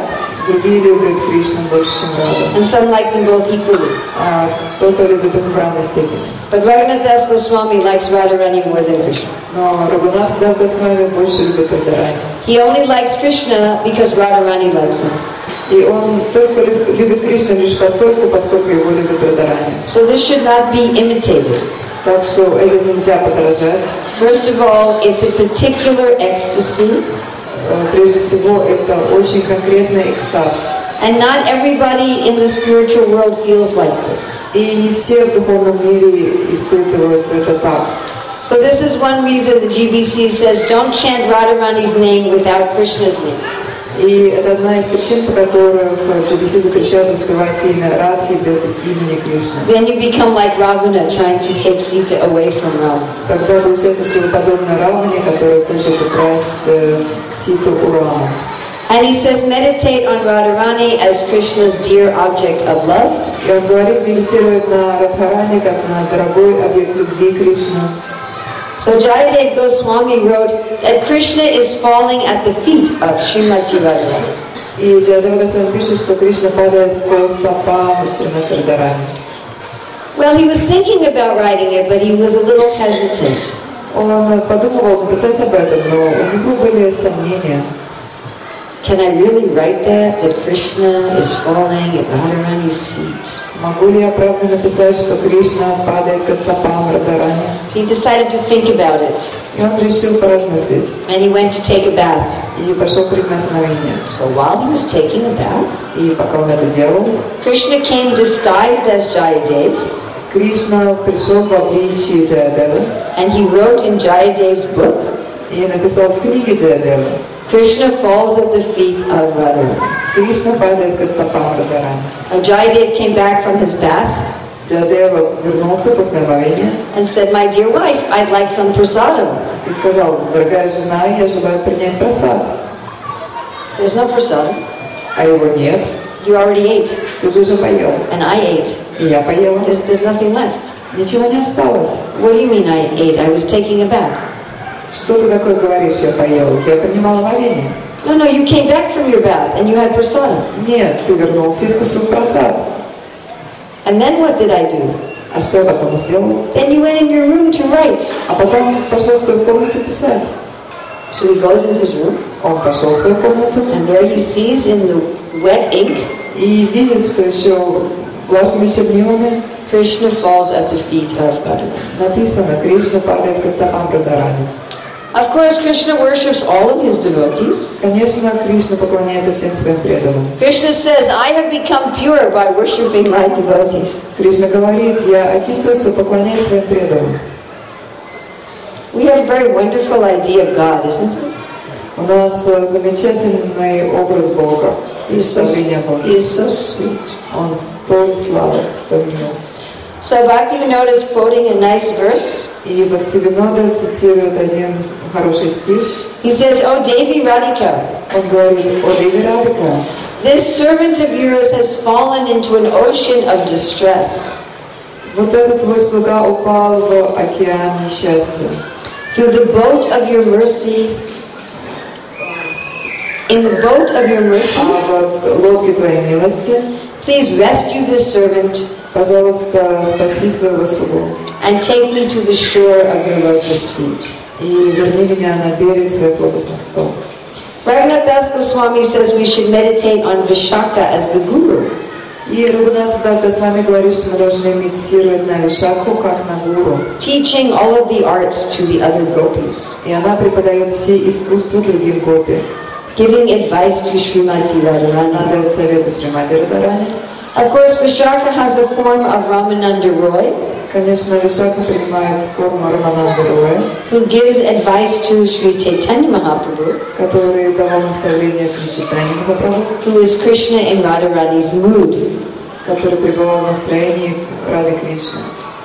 [SPEAKER 2] Другие любят Кришну больше, чем Раду.
[SPEAKER 1] And some like them both equally.
[SPEAKER 2] А кто-то любит их в равной степени.
[SPEAKER 1] But Raghunath Das Goswami likes Radharani more than Krishna.
[SPEAKER 2] Но Рагунат Дас Госвами больше любит Радхарани.
[SPEAKER 1] He only likes Krishna because Radharani likes him.
[SPEAKER 2] И он только любит Кришну лишь постольку, поскольку его любит Радхарани.
[SPEAKER 1] So this should not be imitated.
[SPEAKER 2] Так что это нельзя подражать.
[SPEAKER 1] First of all, it's a particular ecstasy.
[SPEAKER 2] Прежде всего, это очень конкретный экстаз.
[SPEAKER 1] And not everybody in the spiritual world feels like this.
[SPEAKER 2] И не все в духовном мире испытывают это так.
[SPEAKER 1] So this is one reason the G B C says, don't chant Radharani's name without Krishna's name.
[SPEAKER 2] И это одна из причин, по которых Джи Би Си запрещает воспевать имя Радхи без имени Кришны.
[SPEAKER 1] Then you become like Ravana trying to take Sita away from Rama.
[SPEAKER 2] Тогда получается, что вы подобны Раване, который хочет украсть Ситу у Рамы.
[SPEAKER 1] And he says, meditate on Radharani as Krishna's dear object of love.
[SPEAKER 2] И он говорит, медитировать на Радхарани, как на дорогой объект любви Кришны.
[SPEAKER 1] So Jayadev Goswami wrote that Krishna is falling at the feet of Srimati Radharani.
[SPEAKER 2] И Джайадев Госвами пишет, что Кришна падает по стопам Шримати Радхарани.
[SPEAKER 1] Well, he was thinking about writing it, but he was a little hesitant.
[SPEAKER 2] Он подумывал написать об этом, но у него были сомнения.
[SPEAKER 1] Can I really write that, that Krishna is falling at Radharani's feet?
[SPEAKER 2] Могу ли я правда написать, что Кришна падает к стопам Радхарани?
[SPEAKER 1] He decided to think about it.
[SPEAKER 2] И он решил поразмыслить.
[SPEAKER 1] And he went to take a bath.
[SPEAKER 2] И пошел принимать омовение.
[SPEAKER 1] So while he was taking a bath,
[SPEAKER 2] И пока он это делал,
[SPEAKER 1] Krishna came disguised as Jayadev,
[SPEAKER 2] Кришна пришел в обличии Джаядева
[SPEAKER 1] and he wrote in Jayadev's book,
[SPEAKER 2] и написал в книге Джаядева:
[SPEAKER 1] Krishna falls at the feet of Radharani.
[SPEAKER 2] Кришна падает к стопам Радхарани.
[SPEAKER 1] Now Jayadev came back from his bath
[SPEAKER 2] Джаядева вернулся после омовения
[SPEAKER 1] and said, my dear wife, I'd like some prasadam.
[SPEAKER 2] и сказал: дорогая жена, я желаю принять просад.
[SPEAKER 1] There's no prasadam.
[SPEAKER 2] А его нет.
[SPEAKER 1] You already ate,
[SPEAKER 2] Ты же уже поел.
[SPEAKER 1] and I ate.
[SPEAKER 2] И я поела.
[SPEAKER 1] There's, there's nothing left.
[SPEAKER 2] Ничего не осталось.
[SPEAKER 1] What do you mean I ate? I was taking a bath.
[SPEAKER 2] Что ты такое говоришь, я поела? Я принимала омовение.
[SPEAKER 1] No, no, you came back from your bath and you had prasadam.
[SPEAKER 2] Нет, ты вернулся и вкусил просад.
[SPEAKER 1] And then what did I do?
[SPEAKER 2] А что я потом сделал?
[SPEAKER 1] Then you went in your room to write.
[SPEAKER 2] А потом пошел в свою комнату писать.
[SPEAKER 1] So he goes in his room,
[SPEAKER 2] Он пошел в свою комнату
[SPEAKER 1] and there he sees in the wet ink,
[SPEAKER 2] и видит, что еще влажными чернилами
[SPEAKER 1] Krishna falls at the feet of Radharani.
[SPEAKER 2] написано: Кришна падает к стопам Радхарани.
[SPEAKER 1] Of course, Krishna worships all of his devotees.
[SPEAKER 2] Конечно, Кришна поклоняется всем своим преданным.
[SPEAKER 1] Krishna says, I have become pure by worshiping my devotees.
[SPEAKER 2] Кришна говорит: я очистился, поклоняясь своим преданным.
[SPEAKER 1] We have a very wonderful idea of God, isn't it?
[SPEAKER 2] У нас замечательный образ Бога.
[SPEAKER 1] He is so, he is so sweet.
[SPEAKER 2] Он столь сладок, столь мил.
[SPEAKER 1] So Bhaktivinoda is quoting a nice verse.
[SPEAKER 2] И Бхактивинода цитирует один хороший стих.
[SPEAKER 1] He says, "O Devi Radhika,
[SPEAKER 2] Он говорит: о Деви Радхика,
[SPEAKER 1] this servant of yours has fallen into an ocean of distress.
[SPEAKER 2] вот этот твой слуга упал в океан несчастья.
[SPEAKER 1] Through the boat of your mercy, in the boat of your mercy,
[SPEAKER 2] А в лодке твоей милости,
[SPEAKER 1] please rescue this servant
[SPEAKER 2] пожалуйста, спаси своего слугу
[SPEAKER 1] and take me to the shore of your lotus feet."
[SPEAKER 2] и верни меня на берег своих лотосных стоп.
[SPEAKER 1] Raghunath Das Goswami says we should meditate on Vishaka as the guru.
[SPEAKER 2] И Рагунат Дас Госвами говорит, что мы должны медитировать на Вишаку как на гуру.
[SPEAKER 1] Teaching all of the arts to the other gopis.
[SPEAKER 2] И она преподает все искусства другим гопи.
[SPEAKER 1] Giving advice to Srimati Radharani.
[SPEAKER 2] Она дает советы Шримати Радхарани.
[SPEAKER 1] Of course, Vishaka has the form of Ramananda Roy,
[SPEAKER 2] Конечно, Вишака принимает форму Рамананда Роя,
[SPEAKER 1] who gives advice to Sri Chaitanya Mahaprabhu,
[SPEAKER 2] который давал наставление Шри Чайтанье Махапрабху,
[SPEAKER 1] who is Krishna in Radharani's mood.
[SPEAKER 2] который пребывал в настроении Рады Кришны.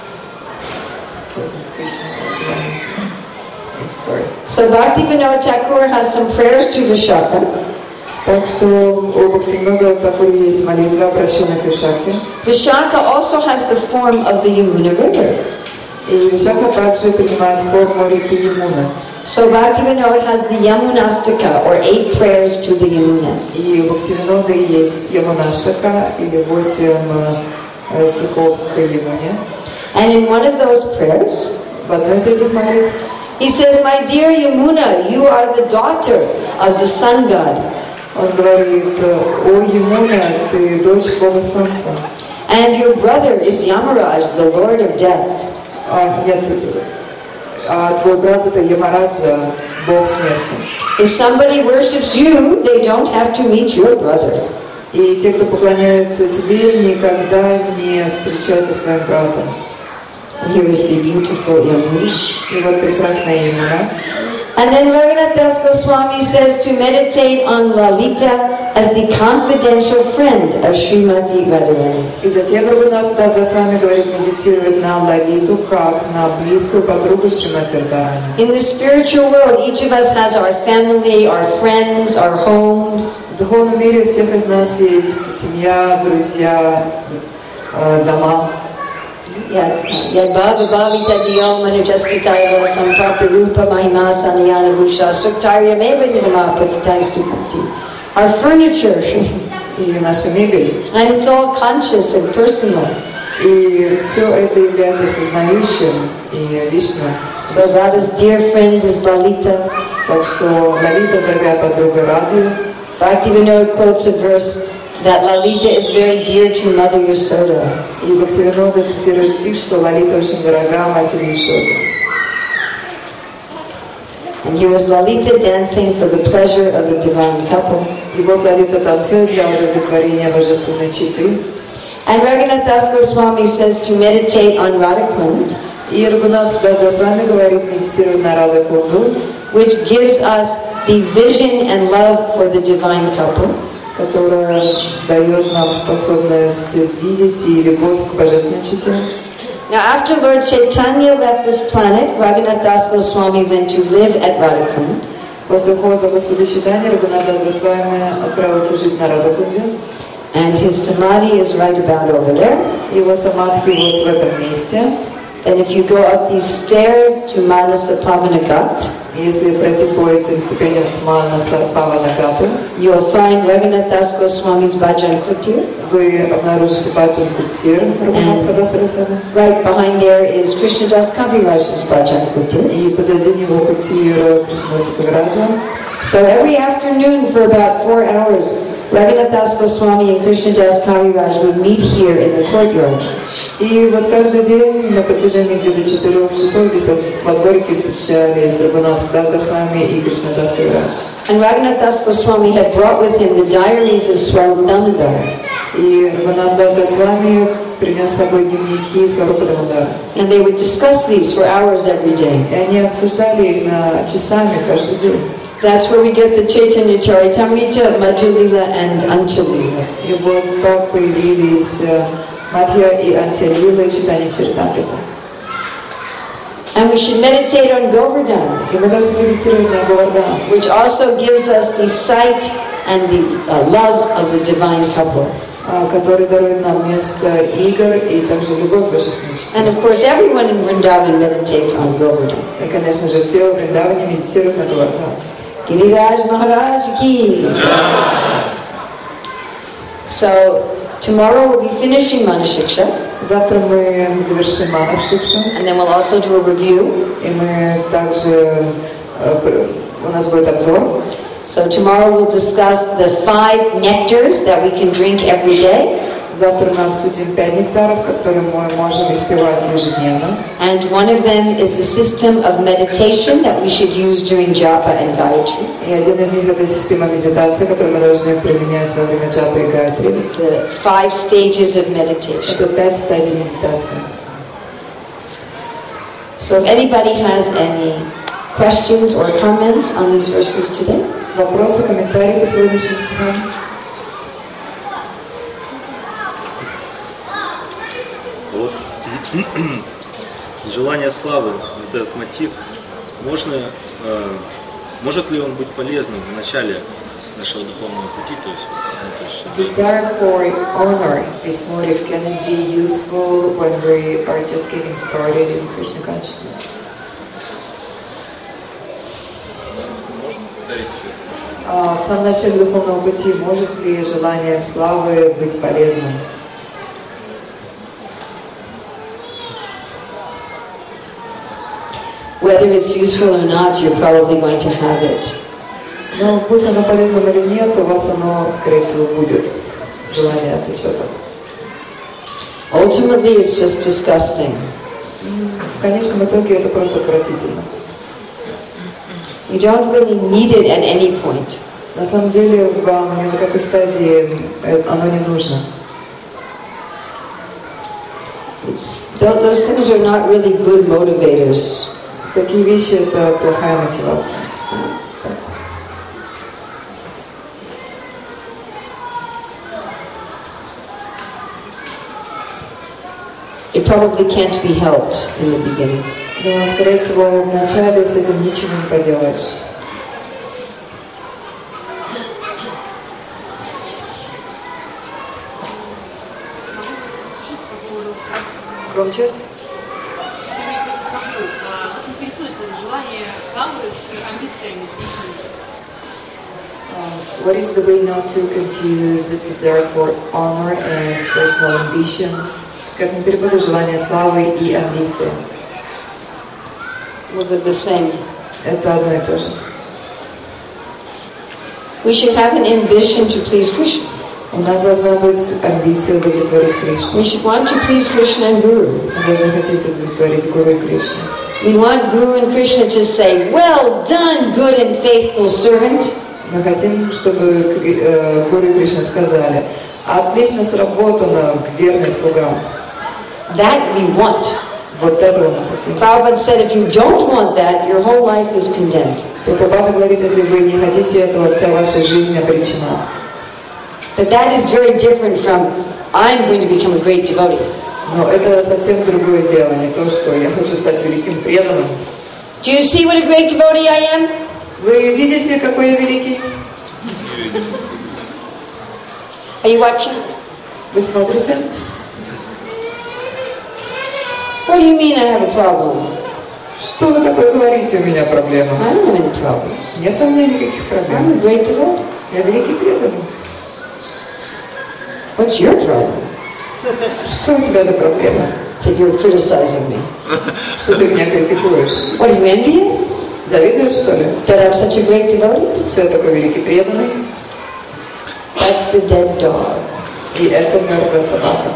[SPEAKER 2] Sorry.
[SPEAKER 1] So Bhaktivinoda Thakur has some prayers to Vishaka.
[SPEAKER 2] Так что у Бхактивинода Тхакура есть молитва, обращенная к Вишаке.
[SPEAKER 1] Vishaka also has the form of the Yamuna River.
[SPEAKER 2] И Вишака также принимает форму реки Ямуна.
[SPEAKER 1] So Bhaktivinoda has the Yamunastaka, or eight prayers to the Yamuna.
[SPEAKER 2] И у Бхактивинода есть Ямунаштака, или восемь э, стихов к Ямуне.
[SPEAKER 1] And in one of those prayers,
[SPEAKER 2] В одной из этих молитв
[SPEAKER 1] he says, "My dear Yamuna, you are the daughter of the sun god.
[SPEAKER 2] он говорит: «О Ямуна, ты дочь Бога Солнца».
[SPEAKER 1] And your brother is Yamaraj, the lord of death.
[SPEAKER 2] А, нет, а твой брат это Ямараджа, Бог смерти.
[SPEAKER 1] If somebody worships you, they don't have to meet your brother."
[SPEAKER 2] И те, кто поклоняются тебе, никогда не встречаются с твоим братом.
[SPEAKER 1] Here is the beautiful Yamuna.
[SPEAKER 2] И вот прекрасная Ямуна.
[SPEAKER 1] And then Raghunath Das Goswami says to meditate on Lalita as the confidential friend of Srimati Radharani.
[SPEAKER 2] И затем Рагунат Дас Госвами говорит медитировать на Лалиту как на близкую подругу Шримати Радхарани.
[SPEAKER 1] In the spiritual world, each of us has our family, our friends, our homes.
[SPEAKER 2] В духовном мире у всех из нас есть семья, друзья, дома.
[SPEAKER 1] Yad bhava bhavita diyam manujastitaya samprapya rupa mahima sanayana bhusha suktarya meva yidama patitai stupati. Our furniture.
[SPEAKER 2] И наша мебель.
[SPEAKER 1] And it's all conscious and personal.
[SPEAKER 2] И все это является сознающим и личным.
[SPEAKER 1] So Radha's dear friend is Lalita.
[SPEAKER 2] Так что Лалита, дорогая подруга Рады.
[SPEAKER 1] Bhaktivinoda quotes a verse that Lalita is very dear to Mother Yasoda.
[SPEAKER 2] И Бхактивинода цитирует стих, что Лалита очень дорога матери Яшоды.
[SPEAKER 1] And here is Lalita dancing for the pleasure of the divine couple.
[SPEAKER 2] И вот Лалита танцует для удовлетворения божественной четы.
[SPEAKER 1] And Raghunath Das Goswami says to meditate on Radhakund,
[SPEAKER 2] И Рагунат Дас Госвами говорит медитировать на Радхакунду,
[SPEAKER 1] which gives us the vision and love for the divine couple.
[SPEAKER 2] которая дает нам способность видеть и любовь к божественной чете.
[SPEAKER 1] Now, after Lord Chaitanya left this planet, Raghunath Das Goswami went to live at Radhakund.
[SPEAKER 2] После ухода Господа Чайтаньи Рагунат Дас Госвами отправился жить на Радхакунде.
[SPEAKER 1] And his samadhi is right about over there.
[SPEAKER 2] Его самадхи вот в этом месте.
[SPEAKER 1] And if you go up these stairs to Manasa Pavanagat,
[SPEAKER 2] если пройти по этим ступеням к Манаса Паванагату,
[SPEAKER 1] you'll find Raghunath Das Goswami's Bhajan Kutir.
[SPEAKER 2] Вы обнаружите Баджан Кутир Рагунатха Даса Госвами.
[SPEAKER 1] Right behind there is Krishnadas Kaviraj's Bhajan Kutir.
[SPEAKER 2] И позади него Кутир Кришнадаса Кавираджа.
[SPEAKER 1] So every afternoon for about four hours, Raghunath Das Goswami and Krishnadas Kaviraj would meet here in the courtyard.
[SPEAKER 2] И вот каждый день на протяжении где-то четырех часов здесь во дворике встречались Рагунат Дас Госвами и Кришнадас Кавирадж.
[SPEAKER 1] And Raghunath Das Goswami had brought with him the diaries of Swami Damodar.
[SPEAKER 2] И Рагунат Дас Госвами принес с собой дневники Сварупа Дамодара.
[SPEAKER 1] And they would discuss these for hours every day.
[SPEAKER 2] И они обсуждали их на часами каждый день.
[SPEAKER 1] That's where we get the Chaitanya Charitamrita, Madhya-lila and Ancha-lila.
[SPEAKER 2] И вот так появились Мадхья и Антя-лила и Чайтанья Чаритамрита.
[SPEAKER 1] And we should meditate on Govardhan,
[SPEAKER 2] И мы должны медитировать на Говардан,
[SPEAKER 1] which also gives us the sight and the uh, love of the divine couple.
[SPEAKER 2] который дарует нам место игр и также любовь к божественной чете.
[SPEAKER 1] And of course, everyone in Vrindavan meditates on Govardhan.
[SPEAKER 2] И, конечно же, все в Вриндаване медитируют на Говардан.
[SPEAKER 1] Giriraj Maharaj ki. So tomorrow we'll be finishing Manashiksha.
[SPEAKER 2] Завтра мы завершим Манашикшу.
[SPEAKER 1] And then we'll also do a review.
[SPEAKER 2] И мы также, у нас будет обзор.
[SPEAKER 1] So tomorrow we'll discuss the five nectars that we can drink every day.
[SPEAKER 2] Завтра мы обсудим пять нектаров, которые мы можем испевать ежедневно.
[SPEAKER 1] And one of them is the system of meditation that we should use during japa and gayatri.
[SPEAKER 2] И один из них это система медитации, которую мы должны применять во время джапы и гайатри.
[SPEAKER 1] The five stages of meditation.
[SPEAKER 2] Это пять стадий медитации.
[SPEAKER 1] So if anybody has any questions or comments on these verses today?
[SPEAKER 2] Вопросы, комментарии по сегодняшним стихам?
[SPEAKER 7] Вот желание славы, вот этот мотив, можно, э, может ли он быть полезным в начале нашего духовного пути, то есть, ну, то есть
[SPEAKER 2] Desire for honor, this motive, can it be useful when we are just getting started in Krishna consciousness?
[SPEAKER 3] повторить еще.
[SPEAKER 2] А в самом начале духовного пути может ли желание славы быть полезным?
[SPEAKER 1] Whether it's useful or not, you're probably going to have it.
[SPEAKER 2] Но будь оно полезным или нет, у вас оно, скорее всего, будет. Желание отвлечет.
[SPEAKER 1] Ultimately, it's just disgusting.
[SPEAKER 2] В конечном итоге это просто отвратительно.
[SPEAKER 1] You don't really need it at any point.
[SPEAKER 2] На самом деле, вам ни на какой стадии оно не нужно.
[SPEAKER 1] It's, those things are not really good motivators.
[SPEAKER 2] Такие вещи – это плохая мотивация.
[SPEAKER 1] It probably can't be helped in the beginning.
[SPEAKER 2] Но, скорее всего, вначале с этим ничего не поделаешь. Громче. What is the way not to confuse desire for honor and personal ambitions? Как не перепутать желание славы и амбиции?
[SPEAKER 1] Well, they're the same.
[SPEAKER 2] Это одно и то же.
[SPEAKER 1] We should have an ambition to please Krishna.
[SPEAKER 2] У нас должна быть амбиция удовлетворить Кришну.
[SPEAKER 1] We should want to please Krishna and Guru.
[SPEAKER 2] Мы должны хотеть удовлетворить Гуру и Кришну.
[SPEAKER 1] We want Guru and Krishna to say, "Well done, good and faithful servant."
[SPEAKER 2] Мы хотим, чтобы Гуру и Кришна сказали: "Отлично сработано, верный слуга."
[SPEAKER 1] That we want.
[SPEAKER 2] Вот этого мы хотим.
[SPEAKER 1] Prabhupada said, if you don't want that, your whole life is condemned.
[SPEAKER 2] Прабхупада говорит, если вы не хотите этого, вся ваша жизнь обречена.
[SPEAKER 1] But that is very different from, I'm going to become a great devotee.
[SPEAKER 2] Но это совсем другое дело, не то, что я хочу стать великим преданным.
[SPEAKER 1] Do you see what a great devotee I am?
[SPEAKER 2] Вы видите, какой я великий?
[SPEAKER 1] Are you watching?
[SPEAKER 2] Вы смотрите?
[SPEAKER 1] What do you mean I have a problem?
[SPEAKER 2] Что вы такое говорите? У меня проблема.
[SPEAKER 1] I don't have any problems.
[SPEAKER 2] Нет у меня никаких
[SPEAKER 1] I'm
[SPEAKER 2] проблем.
[SPEAKER 1] a great devotee.
[SPEAKER 2] Я великий преданный.
[SPEAKER 1] What's your problem?
[SPEAKER 2] Что у тебя за проблема?
[SPEAKER 1] That you're criticizing me.
[SPEAKER 2] Что ты меня критикуешь?
[SPEAKER 1] What, are you envious?
[SPEAKER 2] Завидуешь, что ли?
[SPEAKER 1] That I'm such a great devotee?
[SPEAKER 2] Что я такой великий преданный?
[SPEAKER 1] That's the dead dog.
[SPEAKER 2] И это мертвая собака.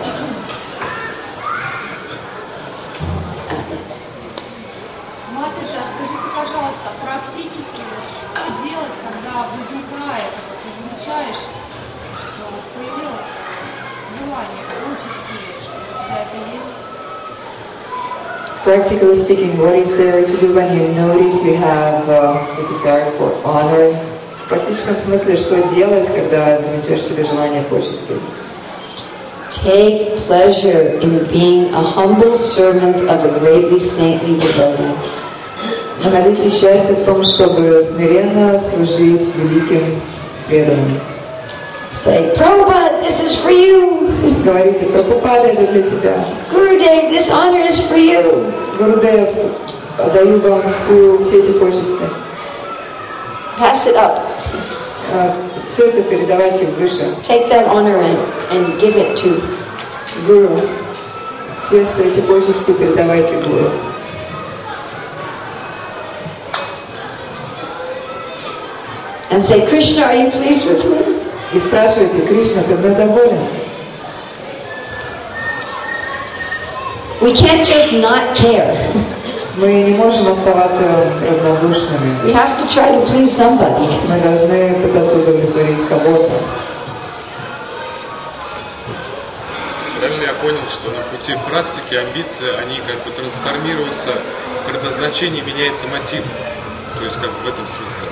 [SPEAKER 5] Матушка, скажите, пожалуйста, практически что делать, когда возникает, вот, ты замечаешь, что появилось желание участи, что у тебя это есть?
[SPEAKER 2] Practically speaking, what is there to do when you notice you have uh, the desire for honor? В практическом смысле, что делать, когда замечаешь в себе желание почести?
[SPEAKER 1] Take pleasure in being a humble servant of a greatly saintly devotee.
[SPEAKER 2] Находите счастье в том, чтобы смиренно служить великим преданным.
[SPEAKER 1] Say, Prabhupada, this is for you.
[SPEAKER 2] Говорите: Прабхупада, это для тебя.
[SPEAKER 1] Gurudev, this honor is for you.
[SPEAKER 2] Гурудев, отдаю вам всю, все эти почести.
[SPEAKER 1] Pass it up.
[SPEAKER 2] Все это передавайте выше.
[SPEAKER 1] Take that honor and, and give it to Guru.
[SPEAKER 2] Все эти почести передавайте Гуру.
[SPEAKER 1] And say, Krishna, are you pleased with me?
[SPEAKER 2] И спрашивайте: Кришна, ты мной доволен?
[SPEAKER 1] We can't just not care.
[SPEAKER 2] Мы не можем оставаться равнодушными.
[SPEAKER 1] We have to try to please somebody.
[SPEAKER 2] Мы должны пытаться удовлетворить кого-то.
[SPEAKER 8] Правильно я понял, что на пути практики амбиции, они как бы трансформируются, предназначение меняется мотив. То есть как бы в этом смысле.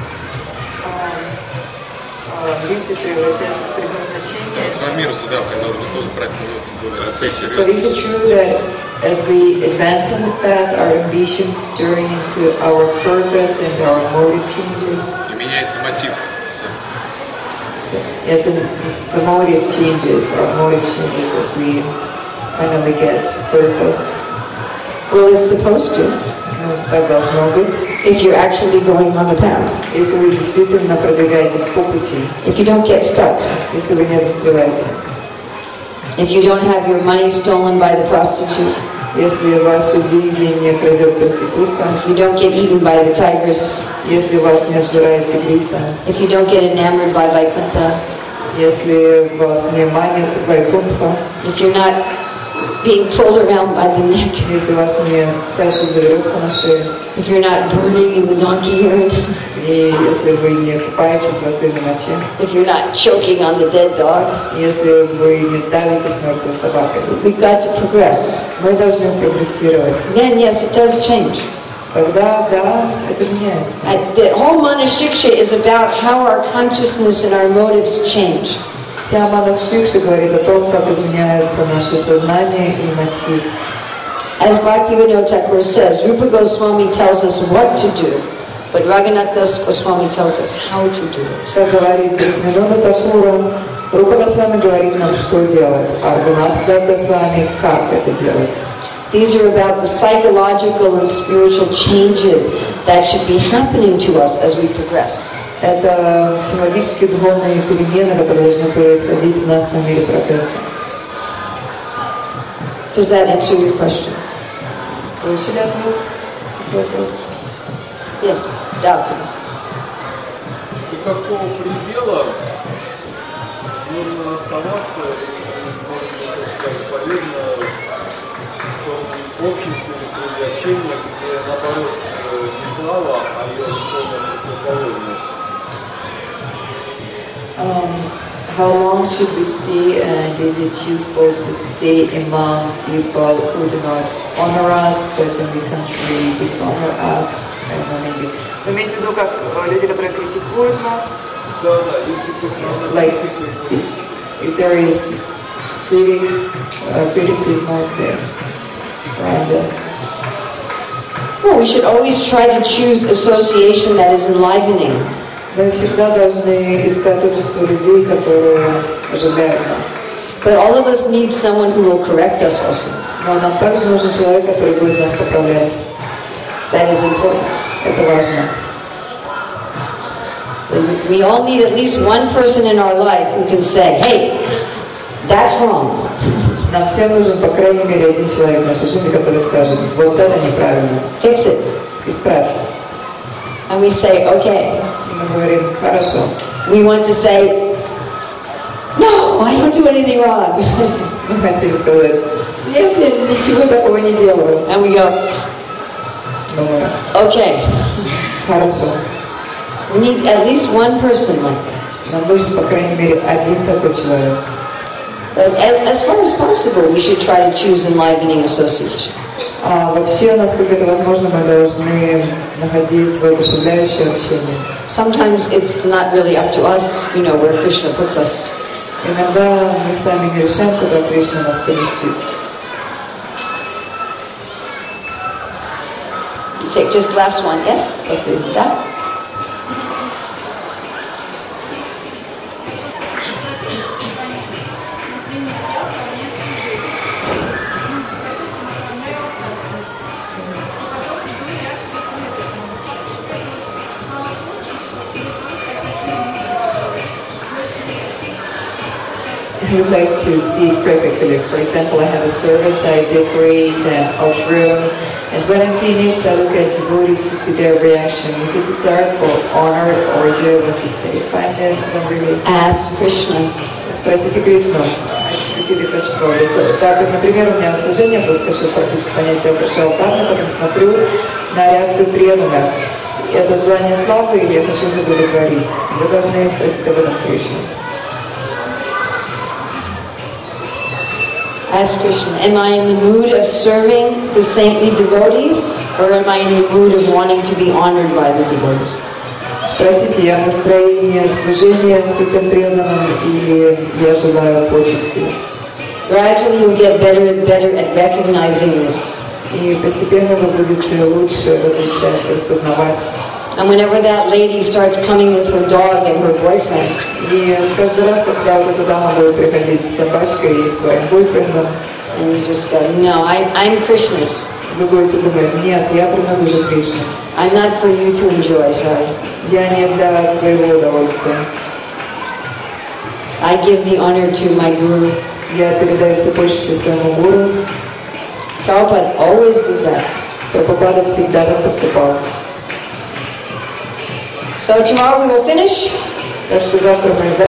[SPEAKER 2] Амбиции превращаются в предназначение.
[SPEAKER 8] Трансформируются, да, когда уже тоже практика становится более серьезной.
[SPEAKER 2] So is it true that as we advance in the path, our ambitions turn into our purpose and our motive changes?
[SPEAKER 8] И меняется мотив сам.
[SPEAKER 2] So, yes, and the motive changes, our motive changes as we finally get purpose.
[SPEAKER 1] Well, it's supposed to.
[SPEAKER 2] Ну, так должно быть.
[SPEAKER 1] If you're actually going on the path.
[SPEAKER 2] Если вы действительно продвигаетесь по пути.
[SPEAKER 1] If you don't get stuck.
[SPEAKER 2] Если вы не застреваете.
[SPEAKER 1] If you don't have your money stolen by the prostitute.
[SPEAKER 2] Если ваши деньги не крадет проститутка.
[SPEAKER 1] If you don't get eaten by the tigress.
[SPEAKER 2] Если вас не сжирает тигрица.
[SPEAKER 1] If you don't get enamored by Vaikuntha.
[SPEAKER 2] Если вас не манит Вайкунтха.
[SPEAKER 1] If you're not being pulled around by the neck.
[SPEAKER 2] Если вас не тащат за веревку на шее.
[SPEAKER 1] If you're not burning in the donkey urine.
[SPEAKER 2] И если вы не купаетесь в ослиной моче.
[SPEAKER 1] If you're not choking on the dead dog.
[SPEAKER 2] Если вы не давите с мертвой собакой.
[SPEAKER 1] We've got to progress.
[SPEAKER 2] Мы должны прогрессировать.
[SPEAKER 1] Then yes, it does change.
[SPEAKER 2] Тогда, да, это меняется.
[SPEAKER 1] The whole Manashiksha is about how our consciousness and our motives change.
[SPEAKER 2] Вся Манашикша говорит о том, как изменяются наши сознание и мотив.
[SPEAKER 1] As Bhaktivinoda Thakur says, Rupa Goswami tells us what to do, but Raghunath Das Goswami tells us how to do it.
[SPEAKER 2] Как говорит Бхактивинода Thakura, Рупа Госвами говорит нам, что делать, а Рагунат Das Goswami, как это делать.
[SPEAKER 1] These are about the psychological and spiritual changes that should be happening to us as we progress.
[SPEAKER 2] Это психологические духовные перемены, которые должны происходить в нас по мере прогресса.
[SPEAKER 1] Does that answer your question?
[SPEAKER 2] Получили ответ на свой вопрос?
[SPEAKER 1] Yes, да.
[SPEAKER 3] До какого предела нужно оставаться, может быть, это полезно в том обществе или общении, где, наоборот, не слава, а ее полная противоположность?
[SPEAKER 2] Um, how long should we stay, and is it useful to stay among people who do not honor us, but on the contrary dishonor us? I don't know, maybe. Вы имеете в виду, как люди, которые критикуют нас?
[SPEAKER 3] Да, да, если кто-то
[SPEAKER 2] Like, if, if there is critics, uh, criticism mostly around us.
[SPEAKER 1] Well, we should always try to choose association that is enlivening.
[SPEAKER 2] Мы всегда должны искать общество людей, которые оживляют нас.
[SPEAKER 1] But all of us need someone who will correct us also.
[SPEAKER 2] Но нам также нужен человек, который будет нас поправлять.
[SPEAKER 1] That is important.
[SPEAKER 2] Это важно.
[SPEAKER 1] We all need at least one person in our life who can say, hey, that's wrong.
[SPEAKER 2] Нам всем нужен, по крайней мере, один человек в нашей жизни, который скажет, вот это неправильно.
[SPEAKER 1] Fix it.
[SPEAKER 2] Исправь.
[SPEAKER 1] And we say, okay.
[SPEAKER 2] И мы говорим, хорошо.
[SPEAKER 1] We want to say, no, I don't do anything wrong.
[SPEAKER 2] Мы хотим сказать, нет, я ничего такого не делаю.
[SPEAKER 1] And we go,
[SPEAKER 2] Думаю,
[SPEAKER 1] okay.
[SPEAKER 2] хорошо.
[SPEAKER 1] We need at least one person like that.
[SPEAKER 2] Нам нужен, по крайней мере, один такой человек.
[SPEAKER 1] But as far as possible, we should try to choose enlivening association.
[SPEAKER 2] А вообще, насколько это возможно, мы должны находить воодушевляющее общение.
[SPEAKER 1] Sometimes it's not really up to us, you know, where Krishna puts us.
[SPEAKER 2] Иногда мы сами не решаем, куда Кришна нас поместит.
[SPEAKER 1] You take just last one, yes?
[SPEAKER 2] Последний.
[SPEAKER 1] Да?
[SPEAKER 2] I would like to see practically. For example, I have a service, I decorate an old room, and when I'm finished, I look at devotees to see their reaction. Is it desired for honor, or do I want to satisfy them? Really?
[SPEAKER 1] Ask Krishna.
[SPEAKER 2] Спросите Кришну. Так, вот, например, у меня служение было, скажу, практически понятие, я пришел алтарно, потом смотрю на реакцию преданных. Это желание славы или я хочу удовлетворить? Вы должны спросить об этом Кришну.
[SPEAKER 1] Ask Krishna, am I in the mood of serving the saintly devotees, or am I in the mood of wanting to be honored by the devotees?
[SPEAKER 2] Спросите, я в настроении служения святым преданным или я желаю почести?
[SPEAKER 1] Gradually you'll get better and better at recognizing this.
[SPEAKER 2] И постепенно вы будете лучше различать, распознавать.
[SPEAKER 1] And whenever that lady starts coming with her dog and her boyfriend,
[SPEAKER 2] и каждый раз, когда вот эта дама будет приходить с собачкой и своим бойфрендом,
[SPEAKER 1] and you just go, no, I, I'm Krishna's.
[SPEAKER 2] Вы будете думать, нет, я принадлежу Кришне.
[SPEAKER 1] I'm not for you to enjoy, sorry.
[SPEAKER 2] Я не для твоего удовольствия.
[SPEAKER 1] I give the honor to my guru.
[SPEAKER 2] Я передаю все почести своему гуру.
[SPEAKER 1] Prabhupada always did that.
[SPEAKER 2] Прабхупада всегда так поступал.
[SPEAKER 1] So tomorrow we will finish.
[SPEAKER 2] Так что завтра мы